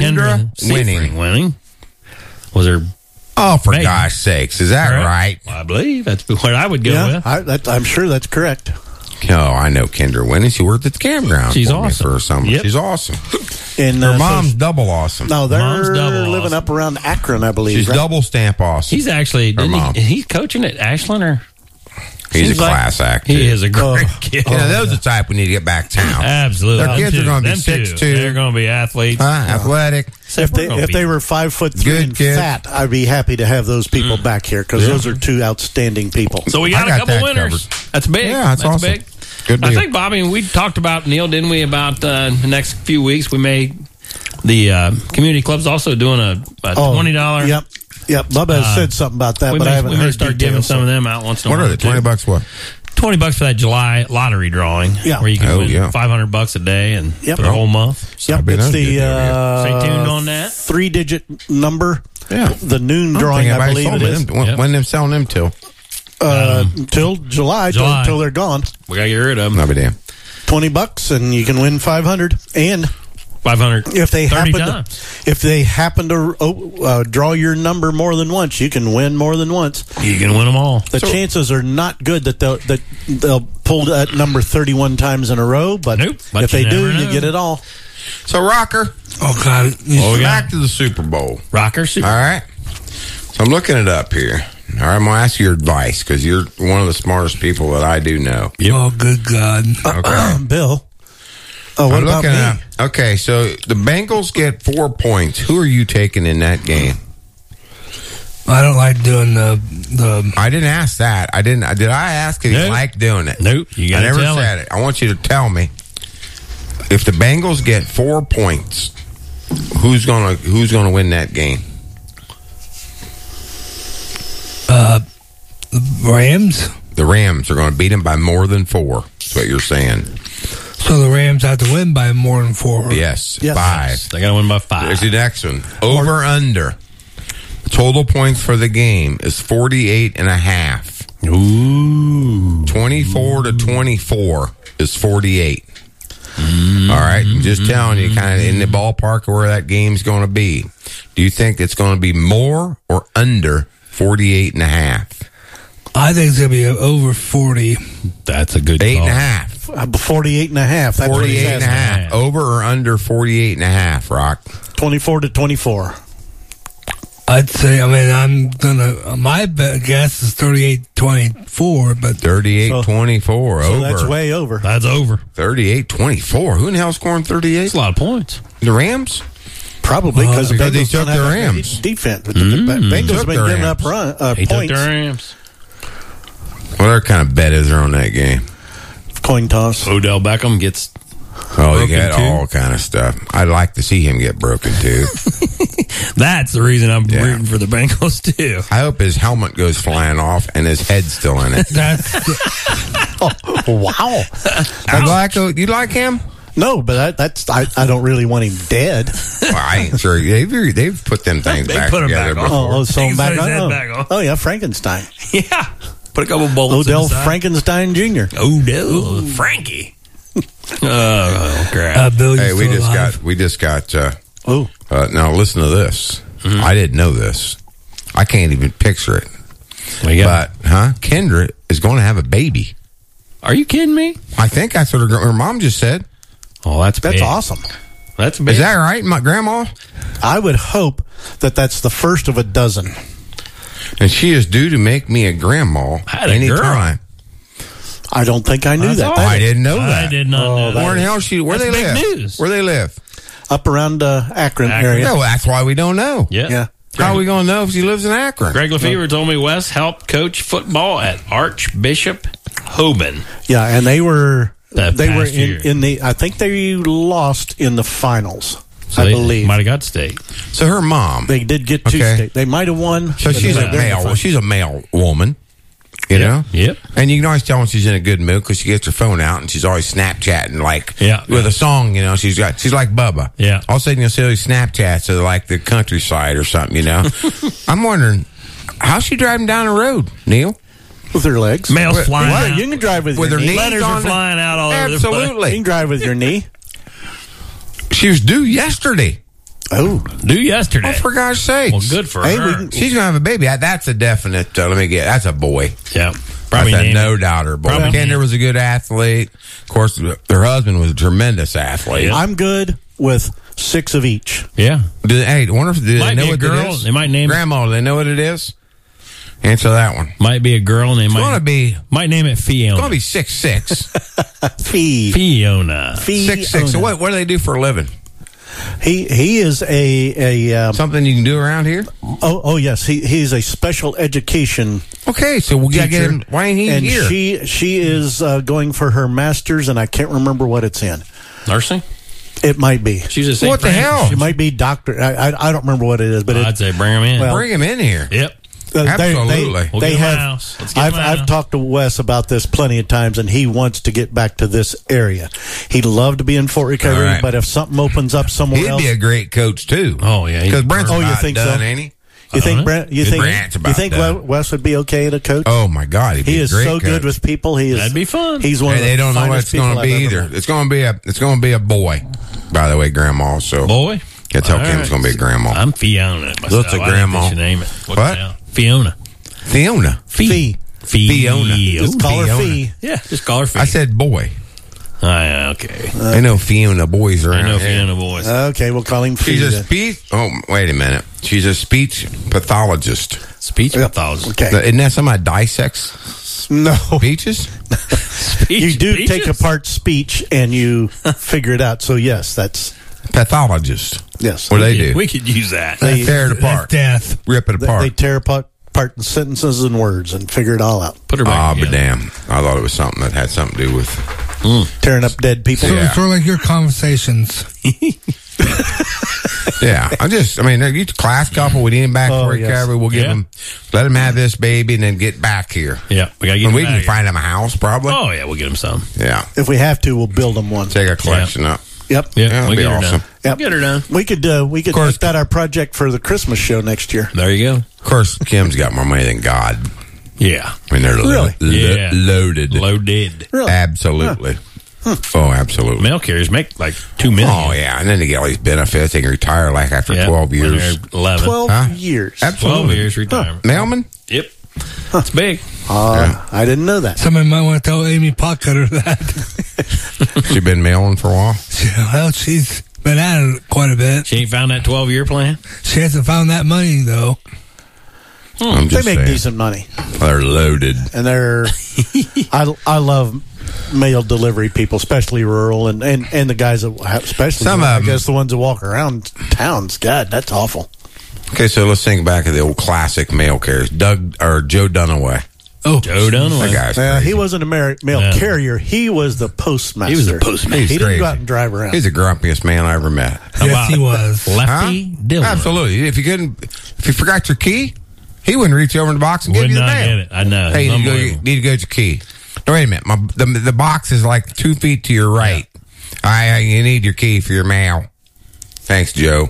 Winning. Was her? Oh, for gosh sakes. Is that right? Well, I believe that's what I would go with. I'm sure that's correct. Oh, I know Kendra Winning. She worked at the campground. She's awesome. For summer. Yep. She's awesome. And her mom's double awesome. No, they're living up around Akron, I believe. She's double stamp awesome. He's actually, he's coaching at Ashland or? He's a class act. He is a great kid. Those are the type we need to get back town. Absolutely. Their kids are going to be 6'2". They're going to be athletes. Athletic. If they were 5'3" and fat, I'd be happy to have those people back here because those are two outstanding people. So we got a couple winners. Covered. That's big. Yeah, that's awesome. Big. Good deal. I think, Bobby, we talked about, Neil, didn't we, about the next few weeks we made the community club's also doing a $20. Yep. Bubba has said something about that, but I haven't heard. We may start giving some of them out once in a while. What are they? $20 what? $20 for that July lottery drawing. Yeah. Where you can win $500 a day and for the whole month. Yep. It's the stay tuned on that. 3-digit number. Yeah. The noon drawing, I believe it is. When them selling them till? Till July. Till they're gone. We gotta get rid of them. Not be damn. $20 and you can win 500 and 500 if they happen to draw your number more than once, you can win more than once. You can win them all. The chances are not good that they'll pull that number 31 times in a row, but if they do, you get it all. So Rocker, God, back to the Super Bowl. Rocker Super. All right. So I'm looking it up here. All right, I'm going to ask your advice because you're one of the smartest people that I do know. Yep. Oh, good God. Okay. Bill. Oh, what about me? Okay, so the Bengals get 4 points. Who are you taking in that game? I don't like doing the. I didn't ask that. Did I ask if you like doing it? Nope. You got I never said it. I want you to tell me if the Bengals get 4 points, who's gonna win that game? The Rams. The Rams are going to beat them by more than 4. That's what you're saying. So the Rams have to win by more than 4. Yes. 5. Yes. They got to win by 5. There's the next one. Over under. Total points for the game is 48.5. Ooh. 24-24 is 48. All right. Just telling you, kind of in the ballpark of where that game's going to be. Do you think it's going to be more or under 48.5? I think it's going to be over 40. That's a good 8.5. 48.5. That's 48.5. Over or under 48.5, Rock? 24-24. I'd say, I'm going to, my guess is 38-24, but. 38-24, over. So that's way over. That's over. 38-24. Who in the hell's scoring 38? That's a lot of points. The Rams? Probably because they took the Rams. Defense. But the Bengals have been giving up They points. took the Rams. What other kind of bet is there on that game? Coin toss. Odell Beckham gets you got all kind of stuff. I'd like to see him get broken too. That's the reason I'm rooting for the Bengals too. I hope his helmet goes flying off and his head's still in it. Wow. You like him? No, but I don't really want him dead. Well, I ain't sure. They've put them things back together before. Sew him back on. Oh yeah, Frankenstein. Yeah. Put a couple bullets Odell inside. Frankenstein Jr. Odell Frankie. Oh crap! Bill, hey, we just got. Now listen to this. Mm-hmm. I didn't know this. I can't even picture it. But Kendra is going to have a baby. Are you kidding me? I think that's what her mom just said. Oh, that's big. awesome. That's big. Is that right, my grandma? I would hope that's the first of a dozen. And she is due to make me a grandma anytime. I don't think I knew that. I didn't know that. I did not know that. Where in the hell where That's they big live? news. Where they live? Up around Akron area. No, that's why we don't know. Yeah. How are we going to know if she lives in Akron? Greg Lefevre told me Wes helped coach football at Archbishop Hoban. Yeah, and they were past year. in the. I think they lost in the finals. So I they believe might have got state. So her mom, they did get to Okay. state. They might have won. So but she's they're a in the male. finals. She's a male woman. You know? Yep. And you can always tell when she's in a good mood because she gets her phone out and she's always Snapchatting with a song, you know. She's like Bubba. Yeah. All of a sudden you'll see these Snapchats of like the countryside or something, you know. I'm wondering, how's she driving down the road, Neil? With her legs. Males flying Well, out. you can drive with With your her knee. knees Letters are on the- flying out all over the place. Absolutely. You can drive with your knee. She was due yesterday. Oh, Due yesterday. Oh, for God's sakes. Well, good for Hey, her. She's going to have a baby. That's a definite, that's a boy. Yeah. Probably That's a named- no-doubter boy. probably Kinder named- was a good athlete. Of course, her husband was a tremendous athlete. I'm good with 6 of each. Yeah. I wonder if do Might they know be a what girl. it is? They might name Grandma, do they know what it is? Answer that one. Might be a girl, and they It's going to might be name it Fiona. It's going to be 6'6". Fiona. 6'6". So what do they do for a living? He is a something you can do around here. Oh yes, he's a special education. Okay, so we got to get him. Why ain't he and here? She is going for her master's, and I can't remember what it's in. Nursing. It might be. She's a St. What the Francis. hell? She might be doctor. I don't remember what it is, but I'd say bring him in. Well, Bring him in here. Yep. Absolutely. We'll They get him have. a house. Let's get him a I've house. talked to Wes about this plenty of times, and he wants to get back to this area. He'd love to be in Fort Recovery, All right. but if something opens up somewhere He'd else, be a great coach too. Oh yeah, because Brent's Oh, you about think done, so? ain't he? you think Brent? You think Brent's about you think done. Wes would be okay to coach? Oh my God, he'd be He a is great so coach. good with people. He is. That'd be fun. He's one Hey, of the they don't know what finest it's going to people be I've either. ever met. It's going to be a boy. By the way, Grandma. So Boy. I tell All Kim's right. going to be a grandma. I'm Fiona myself. What's a I think grandma? they should name it. What's What? now? Fiona. Fiona. Fee. Fiona. Just call her Fiona. Fee. Yeah, just call her Fee. I said boy. Oh, yeah, okay. I know Fiona boys I around know here. Fiona boys. Okay, we'll call him Fee. She's a then. speech. Oh, wait a minute. She's a speech pathologist. Speech pathologist. Okay. Isn't that somebody dissects No. speeches? You do Speeches? take apart speech and you figure it out. So yes, that's Pathologist. yes. What do they do? We could use that. They- Tear it apart. Death. Rip it They apart. tear apart sentences and words and figure it all out. Put her back Ah, but together. damn. I thought it was something that had something to do with. Tearing up dead people. So Yeah. it's sort of like your conversations. Yeah, you class couple, we need him back Oh, for yes. recovery. We'll give Yeah. him, let him have this baby and then get back here. Yeah, we got to get And him we out can of here. find him a house, probably. Oh, yeah, we'll get him some. Yeah. If we have to, we'll build them one. Take a collection up. Yep. Yeah, that'd we'll be get her awesome. done. Yep. Get her done. We could make that our project for the Christmas show next year. There you go. Of course, Kim's got more money than God. Yeah. I mean, they're Really? Yeah. loaded. Loaded. Really? Absolutely. Oh, absolutely. Mail carriers make like $2 million. Oh, yeah. And then they get all these benefits. They can retire like after Yeah, 12 when years. they're 11. 12 Huh? years. 12 years retirement. Mailman? Yep. It's big. I didn't know that. Somebody might want to tell Amy Potcutter that. She been mailing for a while? Well, she's been at it quite a bit. She ain't found that 12-year plan? She hasn't found that money, though. I'm They just make saying. decent money, They're loaded. and they're. I love mail delivery people, especially rural, and the guys that especially Some of I them- guess the ones that walk around towns. God, that's awful. Okay, so let's think back of the old classic mail carriers. Joe Dunaway. Oh, Joe Dunaway. That guy's crazy. He wasn't a mail Yeah. carrier. He was the postmaster. He was the postmaster. He's He didn't crazy. go out and drive around. He's the grumpiest man I ever met. How yes, about he was. Lefty Huh? Dillon. Absolutely. If you forgot your key, he wouldn't reach over in the box and Would give you the not mail. get it. I know. Hey, It's you unbelievable. need to go get your key. No, wait a minute. The box is like 2 feet to your right. You need your key for your mail. Thanks, Joe.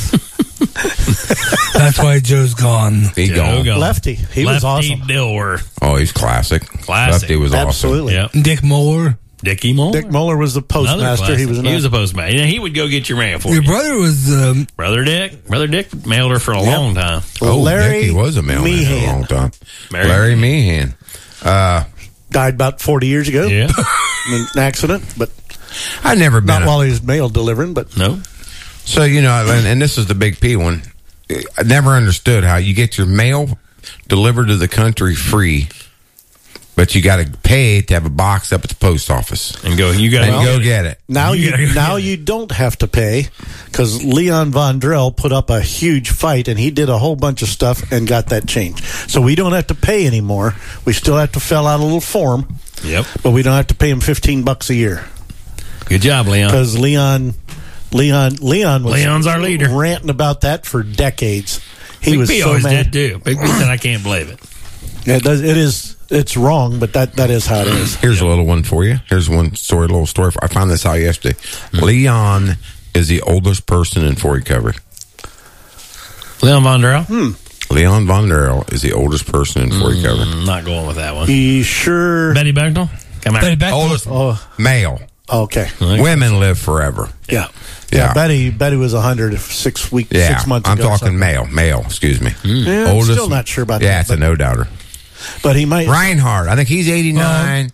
That's why Joe's gone. He gone. Lefty. He was awesome. Dilworth. Oh, he's classic. Classic. Lefty was Absolutely. Yep. Dick Moore. Dickie Moore. Dick Muller was the Another postmaster. He classic. was a postmaster. Yeah, he would go get your mail for Your you. brother was. Brother Dick mailed her for a Yep. long time. awesome. Oh, Larry Dickie was a mailman for a Meehan. long time. Larry Meehan. died about 40 years ago. Yeah. in an accident, but I've never been. not while he was mail delivering. But no. So, and this is the big P one. I never understood how you get your mail delivered to the country free, But you got to pay to have a box up at the post office and go. You got to go get it. Now you don't have to pay because Leon Vondrell put up a huge fight and he did a whole bunch of stuff and got that changed. So we don't have to pay anymore. We still have to fill out a little form. Yep. But we don't have to pay him $15 a year. Good job, Leon. Because Leon's our leader, ranting about that for decades. He Big was B so always mad. did too. Big B said, "I can't believe it." Yeah, it is. It's wrong, but that is how it is. Here's a little one for you. Here's one story, a little story. I found this out yesterday. Leon is the oldest person in Fort Recovery. Leon Vondrell? Leon Vondrell is the oldest person in Fort Recovery. Not going with that one. He sure. Betty Becknell? Come on. Oldest male. Okay. Women live forever. Yeah. Yeah. Betty was 100 6 weeks, Yeah, 6 months I'm ago. talking male, excuse me. Yeah, I'm still not sure about that. Yeah, it's a no-doubter. But he might. Reinhardt, I think he's 89.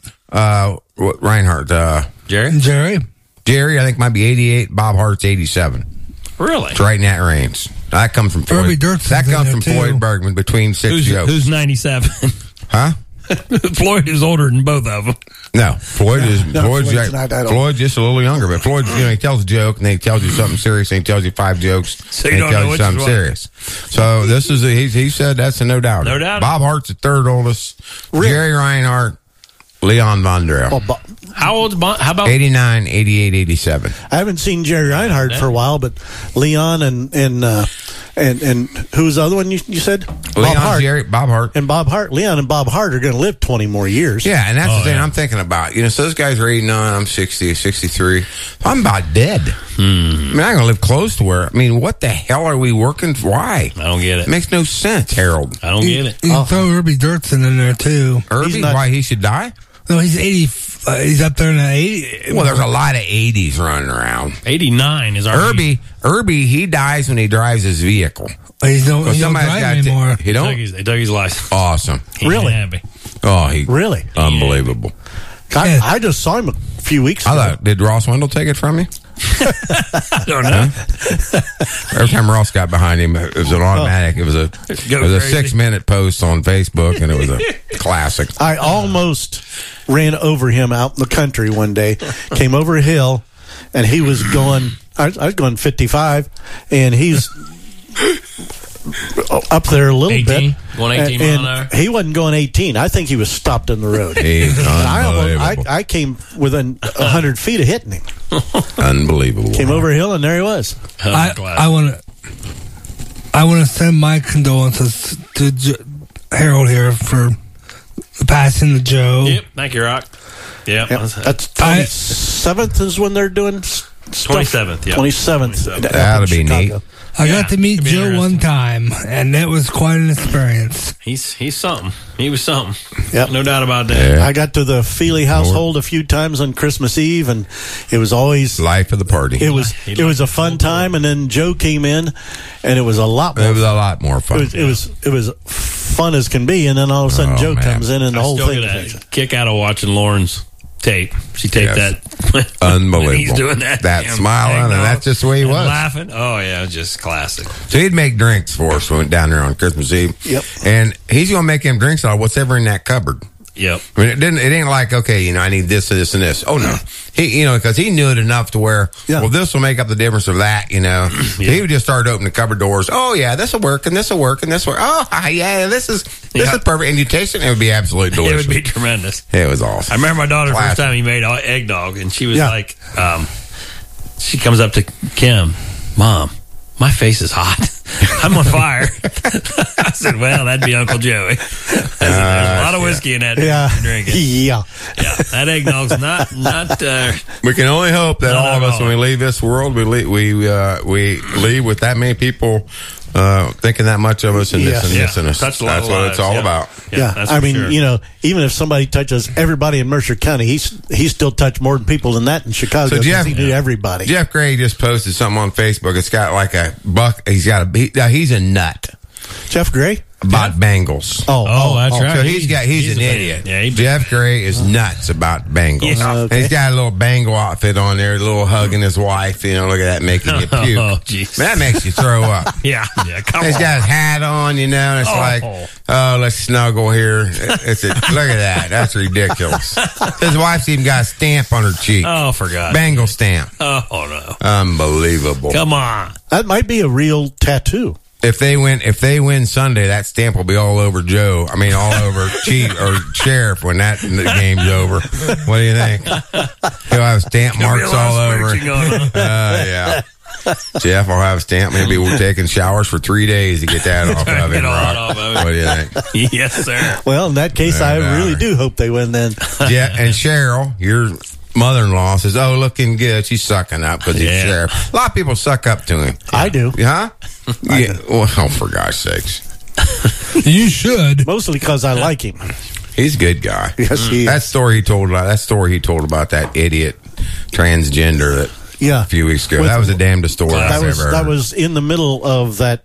Reinhardt. Jerry, I think might be 88. Bob Hart's 87. Really? It's right in that range. That comes from Floyd. That comes from Floyd Bergman between six jokes. Who's 97? Huh? Floyd is older than both of them. No, Floyd's Floyd's not that old. Floyd's just a little younger, but Floyd, he tells a joke and then he tells you something serious and he tells you 5 jokes So you and don't he know tells you which something is what. serious. So this is he said that's a no doubt. No doubt. Bob Hart's the third oldest. Jerry Reinhardt, Leon Vondrell. How old's How about 89, 88, 87. I haven't seen Jerry Reinhardt for a while, but Leon and who's the other one you said? Leon, Bob Hart. Jerry, Bob Hart. And Bob Hart. Leon and Bob Hart are going to live 20 more years. Yeah, and that's the thing I'm thinking about. So those guys are 89, I'm 60, 63. I'm about dead. I mean, I'm going to live close to where, what the hell are we working for? Why? I don't get it. Makes no sense, Harold. I don't get it. You can throw Irby Dirtson in there, too. Irby? Why he should die? No, he's 80. He's up there in the 80. Well, there's a lot of 80s running around. 89 is our Irby, he dies when he drives his vehicle. He don't drive anymore. He don't? They dug his license. Awesome. Really? Happy. Oh, he Really? unbelievable. I just saw him a few weeks ago. Did Ross Wendell take it from you? I don't know. Every time Ross got behind him, it was an automatic. It was a 6-minute post on Facebook, and it was a classic. I almost ran over him out in the country one day. Came over a hill, and he was going. I was going 55, and he's up there a little 18? bit. Going 18 mile an hour? He wasn't going 18. I think he was stopped in the road. He's unbelievable. I came within 100 feet of hitting him. Unbelievable. Came over a hill, and there he was. I want to send my condolences to Harold here for passing the Joe. Yep. Thank you, Rock. Yeah. That's 27th is when they're doing stuff. 27th, yeah. 27th. That'll be neat. I got to meet Joe one time, and that was quite an experience. He's something. He was something. Yep. No doubt about that. I got to the Feely household a few times on Christmas Eve, and it was always life of the party. It was a fun time, and then Joe came in, and it was a lot more. It was a lot more fun. It was fun as can be, and then all of a sudden Joe comes in, and the whole thing. Get a kick out of watching Lauren's tape. She taped that. Unbelievable. He's doing that. That smiling, and that's just the way he was. Laughing. Oh, yeah, just classic. So he'd make drinks for us when we went down there on Christmas Eve. Yep. And he's going to make him drinks out of whatever in that cupboard. Yep. I mean, it ain't like, okay, I need this and this and this. Oh, no. He, because he knew it enough to where, well, this will make up the difference of that, He would just start opening the cupboard doors. Oh, yeah, this will work, and this will work, and this will work. Oh, yeah, this is perfect. And you taste it, and it would be absolutely delicious. It would be tremendous. It was awesome. I remember my daughter the first time he made eggnog, and she was like, she comes up to Kim, Mom, my face is hot. I'm on fire. I said, well, that'd be Uncle Joey. There's a lot of whiskey in that drinking. Yeah. That eggnog's not we can only hope that all of us, when we leave this world, we leave with that many people thinking that much of us and this and this and this. That's what it's all about. Yeah, I mean, even if somebody touches everybody in Mercer County, he's still touched more people than that in Chicago. So Jeff, he knew everybody. Jeff Gray just posted something on Facebook. It's got like a buck. He's a nut. Jeff Gray? about Bengals. Oh, that's right. So he's an idiot. Yeah, Jeff Gray is nuts about Bengals. Yeah. And he's got a little Bengal outfit on there, a little hugging his wife. You know, look at that, making you puke. Oh, jeez. That makes you throw up. Yeah, come He's on. got his hat on, you know, and it's like, oh, let's snuggle here. Look at that. That's ridiculous. His wife's even got a stamp on her cheek. Oh, for God's Bengal stamp. Oh, no. Unbelievable. Come on. That might be a real tattoo. If they win Sunday, that stamp will be all over Joe. I mean, all over Chief or Sheriff when that game's over. What do you think? He'll have stamp marks all over. Yeah. Jeff will have a stamp. Maybe we're taking showers for 3 days to get that off of him. What do you think? Yes, sir. Well, in that case, I really do hope they win then. Yeah, and Cheryl, your mother-in-law, says, "Oh, looking good." She's sucking up because he's sheriff. A lot of people suck up to him. I do. Huh? Yeah. Well, for gosh sakes. You should. Mostly because I like him. He's a good guy. Yes, he is. That story he told about that idiot transgender that a few weeks ago. That was the damnedest story I've ever heard. That was in the middle of that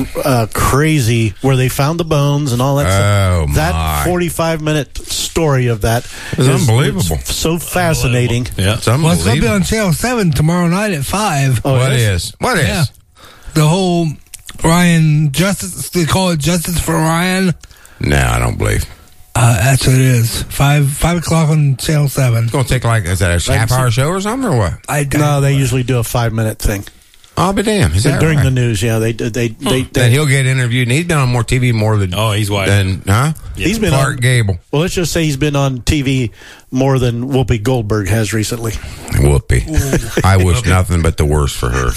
crazy where they found the bones and all that stuff. That 45-minute story of that is unbelievable. So fascinating. Yeah, it's Well, it's going to unbelievable. be on Channel 7 tomorrow night at 5. What is? Yeah. The whole Ryan Justice, they call it Justice for Ryan. No, I don't believe. That's what it is. 5 o'clock on Channel 7. It's going to take is that a half-hour show or something or what? No, they usually do a 5-minute thing. I'll be damned. Is that during right? the news? Yeah, they Then he'll get interviewed. And he's been on more TV than he's white. Huh? He's been Clark on Gable. Well, let's just say he's been on TV more than Whoopi Goldberg has recently. Whoopi. I wish nothing but the worst for her.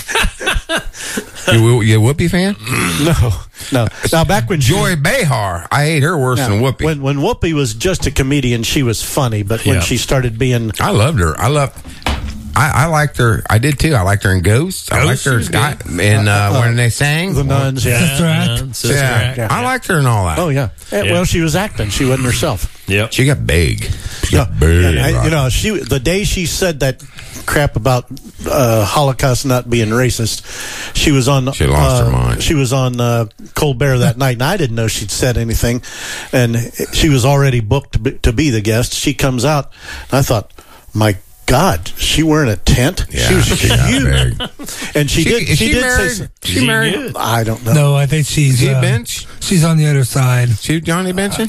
You a Whoopi fan? No. Now back when Joy Behar, I hate her worse than Whoopi. When Whoopi was just a comedian, she was funny. But when she started being, I loved her. I liked her. I did too. I liked her in Ghost. I liked her in when they sang The Nuns. Sister Act. Yeah. I liked her and all that. Oh yeah. Well, she was acting. She wasn't herself. Yep. She got big. Big. The day she said that crap about Holocaust not being racist, she was on. She lost her mind. She was on Colbert that night, and I didn't know she'd said anything. And she was already booked to be the guest. She comes out, and I thought, my God, she wearing a tent? Yeah, she was she huge. And she did. Is she did married? say. She married? I don't know. No, I think she's Is he Bench? She's on the other side. She Johnny Benson?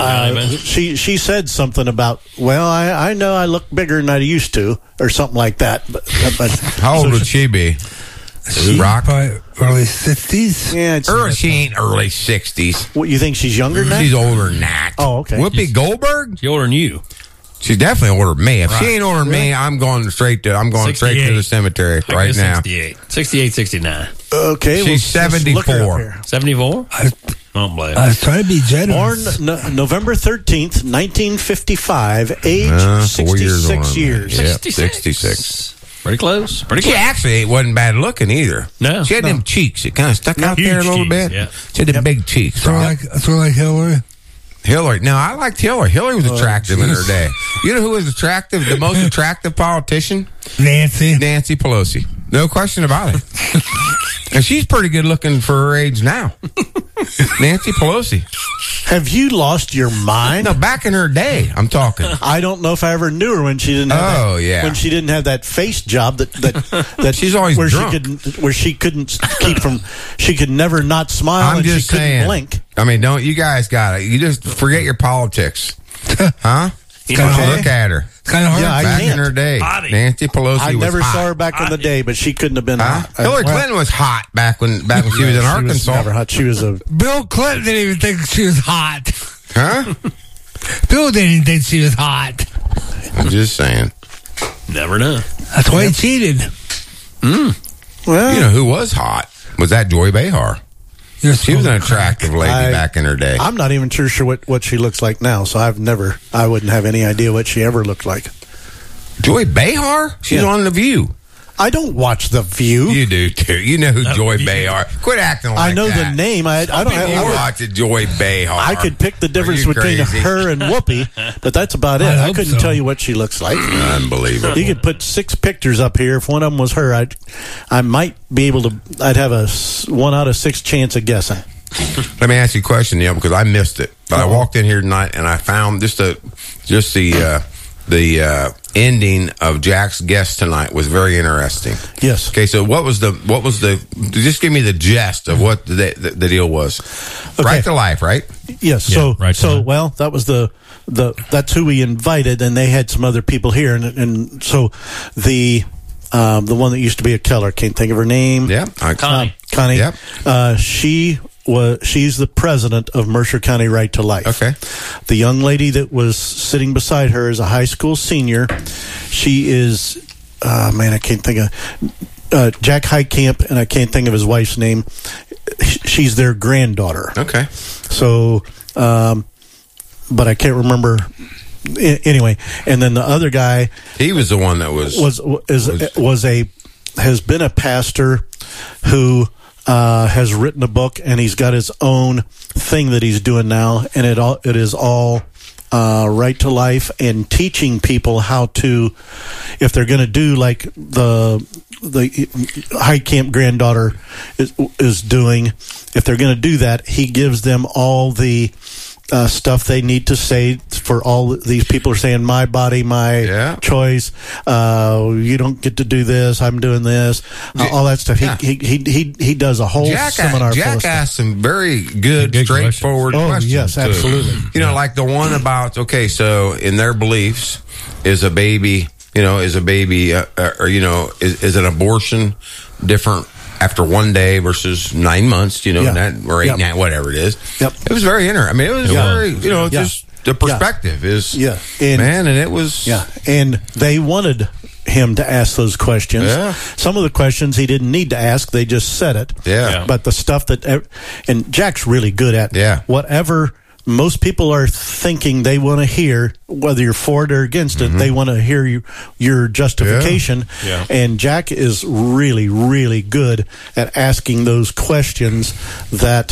She said something about, well, I know I look bigger than I used to, or something like that. But How old would she be? Rock? Probably early 60s. Yeah, she ain't early 60s. What, you think she's younger than that? She's older than that. Oh, okay. Whoopi Goldberg? She's older than you. She's definitely older than me. If she ain't older than me, I'm going straight to the cemetery right now. 68, 69. Okay. She's 74. 74? Don't blame. I was trying to be generous. Born November 13th, 1955, age 4 years 66 years. Yeah, 66. Pretty close. She actually wasn't bad looking either. No. She had them cheeks. It kind of stuck out there a little bit. Yeah. She had the big cheeks. Sort of like Hillary. Hillary. No, I liked Hillary. Hillary was attractive in her day. You know who was attractive? The most attractive politician? Nancy Pelosi. No question about it. And she's pretty good looking for her age now. Nancy Pelosi. Have you lost your mind? No, back in her day, I'm talking. I don't know if I ever knew her when she didn't have when she didn't have that face job that she's always where drunk. she couldn't keep from, she could never not smile. I'm and just she couldn't saying. blink. I mean, don't you guys got it? You just forget your politics, huh? It's kinda hard. Look at her. It's kind of hard. Yeah, I back can't. in her day, Nancy Pelosi I was never hot. saw her back in the day, but she couldn't have been hot. Hillary Clinton was hot back when she was in Arkansas. She was never hot. She was a Bill Clinton didn't even think she was hot. Huh? Bill didn't even think she was hot. I'm just saying. Never know. That's why he cheated. well. You know who was hot? Was that Joy Behar? She was an attractive lady back in her day. I'm not even sure what she looks like now, so I wouldn't have any idea what she ever looked like. Joy Behar? She's on The View. I don't watch The View. You do too. You know who Joy Behar? Quit acting like that. I know the name. I don't have. watch Joy Behar. I could pick the difference you between crazy? her and Whoopi, but that's about it. I couldn't tell you what she looks like. Unbelievable. You could put 6 pictures up here. If one of them was her, I might be able to. I'd have a 1 out of 6 chance of guessing. Let me ask you a question, Neil, because I missed it. But I walked in here tonight and I found the ending of Jack's guest tonight was very interesting. Yes. Okay, so what was the just give me the gist of what the deal was. Okay. Right to Life, right? Yes. Yeah, Right to Life. Well, that was that's who we invited, and they had some other people here, and so the one that used to be a Keller, can't think of her name. Yeah, Connie. Yep. She's the president of Mercer County Right to Life. Okay. The young lady that was sitting beside her is a high school senior. She is, I can't think of Jack Heitkamp, and I can't think of his wife's name. She's their granddaughter. Okay. So, but I can't remember. Anyway, and then the other guy, he was the one that has been a pastor who has written a book, and he's got his own thing that he's doing now, and it is all Right to Life and teaching people how to, if they're going to do like the Heitkamp granddaughter is doing, if they're going to do that, he gives them all the stuff they need to say. For all these people are saying, my body, my choice, you don't get to do this, I'm doing this, all that stuff. He does a whole seminar. Jack asked some very good straightforward questions. Yes, absolutely. You know, like the one about, so in their beliefs, is a baby is an abortion different after 1 day versus 9 months, or 8, 9, whatever it is. Yep. It was very interesting. I mean, it was very, just the perspective is, and it was. Yeah. And they wanted him to ask those questions. Yeah. Some of the questions he didn't need to ask, they just said it. Yeah. But the stuff and Jack's really good at whatever most people are thinking they want to hear, whether you're for it or against it, they want to hear your justification. Yeah. And Jack is really, really good at asking those questions that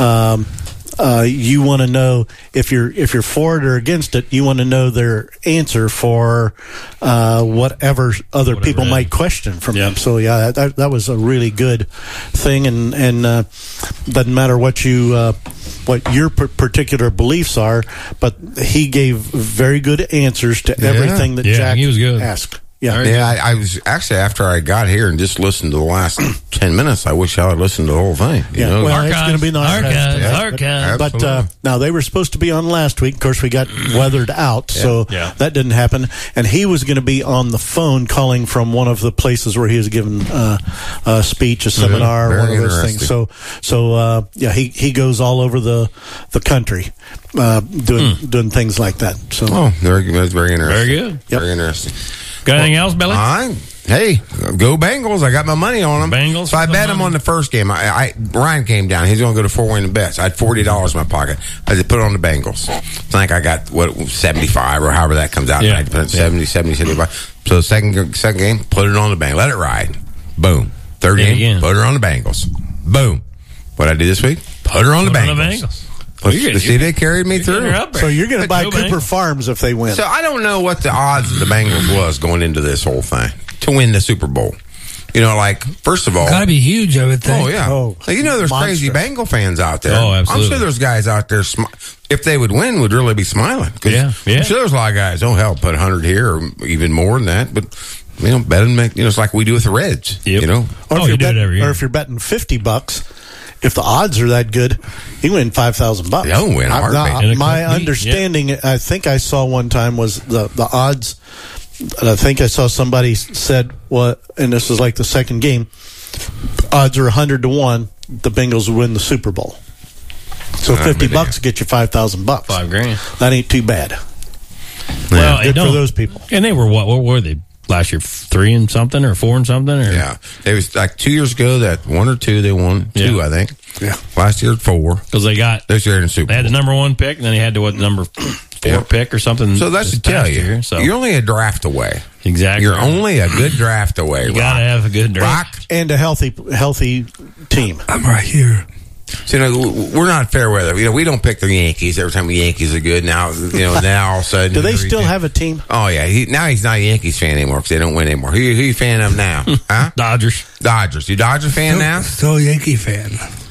you want to know. If you're for it or against it, you want to know their answer for whatever other people might question from them. So that was a really good thing, and doesn't matter what your particular beliefs are, but he gave very good answers to everything that Jack asked. I was actually, after I got here and just listened to the last 10 minutes, I wish I had listened to the whole thing. Well, it's going to be in the archives. But now they were supposed to be on last week. Of course, we got weathered out, so that didn't happen. And he was going to be on the phone calling from one of the places where he was given a speech, a seminar, one of those things. So he goes all over the country doing things like that. So very good. That's very interesting. Very good. Very interesting. Got anything else, Billy? Hey, go Bengals. I got my money on them. Bengals. So I bet him on the first game. Ryan came down. He's going to go to 4-winning bets. I had $40 in my pocket. I just put it on the Bengals. I think I got 75 or however that comes out. Yeah. 70, 75. So the second game, put it on the Bengals. Let it ride. Boom. Third game, put her on the Bengals. Boom. What I did this week? Put her on the Bengals. See, they carried me through. So you're going to buy Cooper Farms if they win. So I don't know what the odds of the Bengals was going into this whole thing to win the Super Bowl. First of all, gotta be huge, I would think. Oh yeah. There's crazy Bengal fans out there. Oh, absolutely. I'm sure there's guys out there. If they would win, would really be smiling. I'm sure there's a lot of guys. Oh hell, put 100 here or even more than that, but. Bet and make. It's like we do with the Reds. Yep. Or if you're betting $50. If the odds are that good, you win $5,000. They'll win a heartbeat. My understanding, I think I saw one time, was the odds. And I think I saw somebody said, and this was like the second game, odds are 100-1. The Bengals will win the Super Bowl. So $50 get you $5,000. $5,000. That ain't too bad. Well, good for those people. And they were what were they? Last year, 3 and something or 4 and something? Or? Yeah. It was like 2 years ago that 1 or 2 they won. 2, I think. Yeah. Last year, 4. Because they got. This year in the Super Bowl. They had the number 1 pick, and then they had the number 4 pick or something. So that's to tell you. You're only a draft away. Exactly. You're only a good draft away. You got to have a good draft. And a healthy team. I'm right here. So, we're not fair weather. We don't pick the Yankees every time the Yankees are good. Now, now all of a sudden. Do they still have a team? Oh, yeah. Now he's not a Yankees fan anymore because they don't win anymore. Who you a fan of now? Huh? Dodgers. You Dodger fan now? Still a Yankee fan.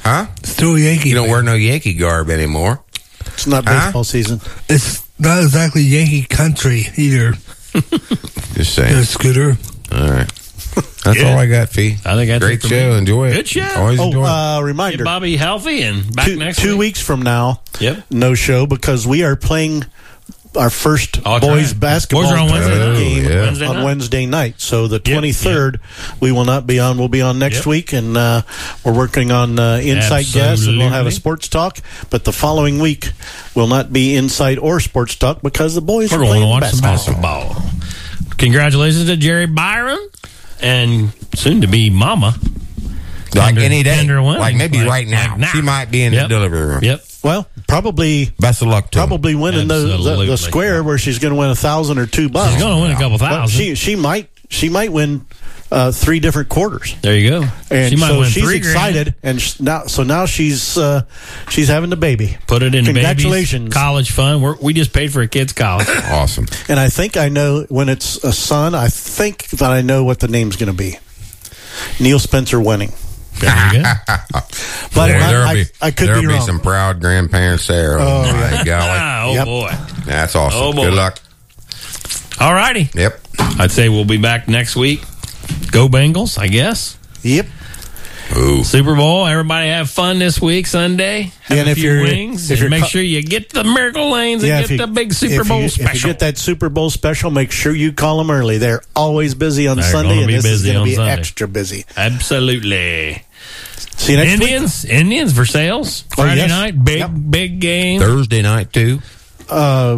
Huh? Still Yankee. You don't wear no Yankee garb anymore. It's not baseball season. It's not exactly Yankee country either. Just saying. There's Scooter. All right. That's all I got, Fee. I think that's great it for show. me. Enjoy it. Good show. Always enjoy it. Reminder. Get Bobby healthy and back next week. 2 weeks from now. Yep. No show because we are playing our first boys basketball Boys are on Wednesday tournament night. game Yeah. on Wednesday night. So the 23rd, we will not be on. We'll be on next week, and we're working on Insight Guests, and we'll have a sports talk. But the following week will not be Insight or sports talk because the boys We're are going to playing watch some basketball. Congratulations to Jerry Byron and soon to be Mama. Like any day. Wynn. Like maybe right now. She might be in the delivery room. Yep. Well, probably. Best of luck to her. Probably winning the square where she's going to win $1,000 or $2. She's going to win a couple thousand. She might win 3 different quarters. There you go. And she might so win she's 3 excited, grand. and now she's having the baby. Put it in Congratulations, baby's college fund. We just paid for a kid's college. Awesome. And I think I know when it's a son. I think that I know what the name's going to be. Neil Spencer Winning. There you go. But I could there'll be be wrong. some proud grandparents there. Oh my golly. Boy. That's awesome. Oh, boy. Good luck. All righty. Yep. I'd say we'll be back next week. Go Bengals, I guess. Yep. Ooh. Super Bowl. Everybody have fun this week, Sunday. Have And a if few you're- wings. if And you're make co- sure you get the Miracle Lanes and if get the big Super Bowl special. If you get that Super Bowl special, make sure you call them early. They're always busy on They're Sunday, gonna and be this is busy going to on be Sunday. extra busy. Absolutely. See you next week. Indians for sales. Friday yes. night, big game. Thursday night too. Well,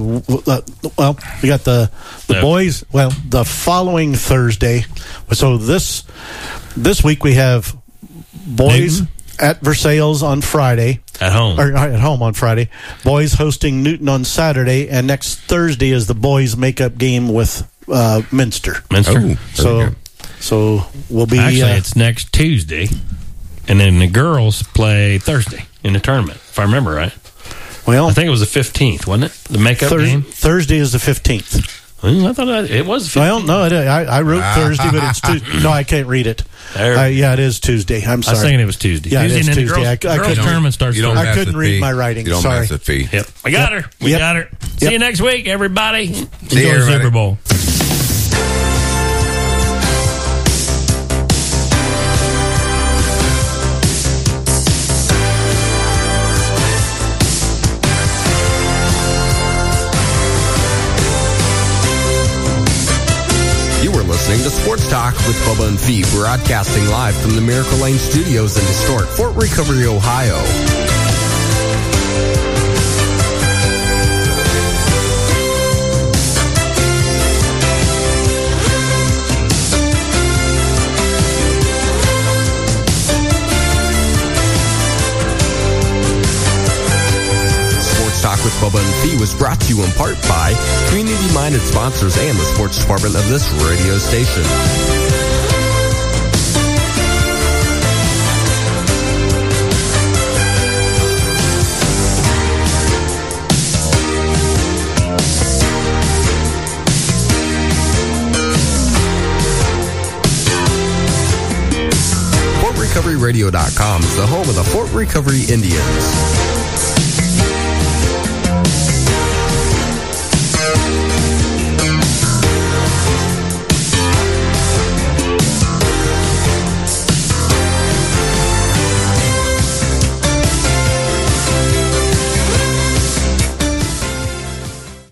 we got the boys. Well, the following Thursday. So this week we have boys at Versailles on Friday. At home. Or at home on Friday. Boys hosting Newton on Saturday, and next Thursday is the boys' makeup game with Minster. Minster. So we'll be. Actually, it's next Tuesday, and then the girls play Thursday in the tournament, if I remember right. Well, I think it was the 15th, wasn't it? The makeup game? Thursday is the 15th. I thought it was 15th. Well, no, I wrote Thursday, but it's Tuesday. No, I can't read it. Yeah, it is Tuesday. I'm sorry. I was thinking it was Tuesday. Yeah, Tuesday, it is and then Tuesday. the girls tournament starts Thursday. I couldn't read my writing. You don't Sorry. mess with Fee. Yep. We got her. We got her. See you next week, everybody. See Enjoy you, the everybody. Super Bowl. You are listening to Sports Talk with Bubba and Fee, broadcasting live from the Miracle Lane Studios in historic Fort Recovery, Ohio. Sports Talk with Bubba and Fee was brought to you in part by community-minded sponsors and the sports department of this radio station. FortRecoveryRadio.com is the home of the Fort Recovery Indians.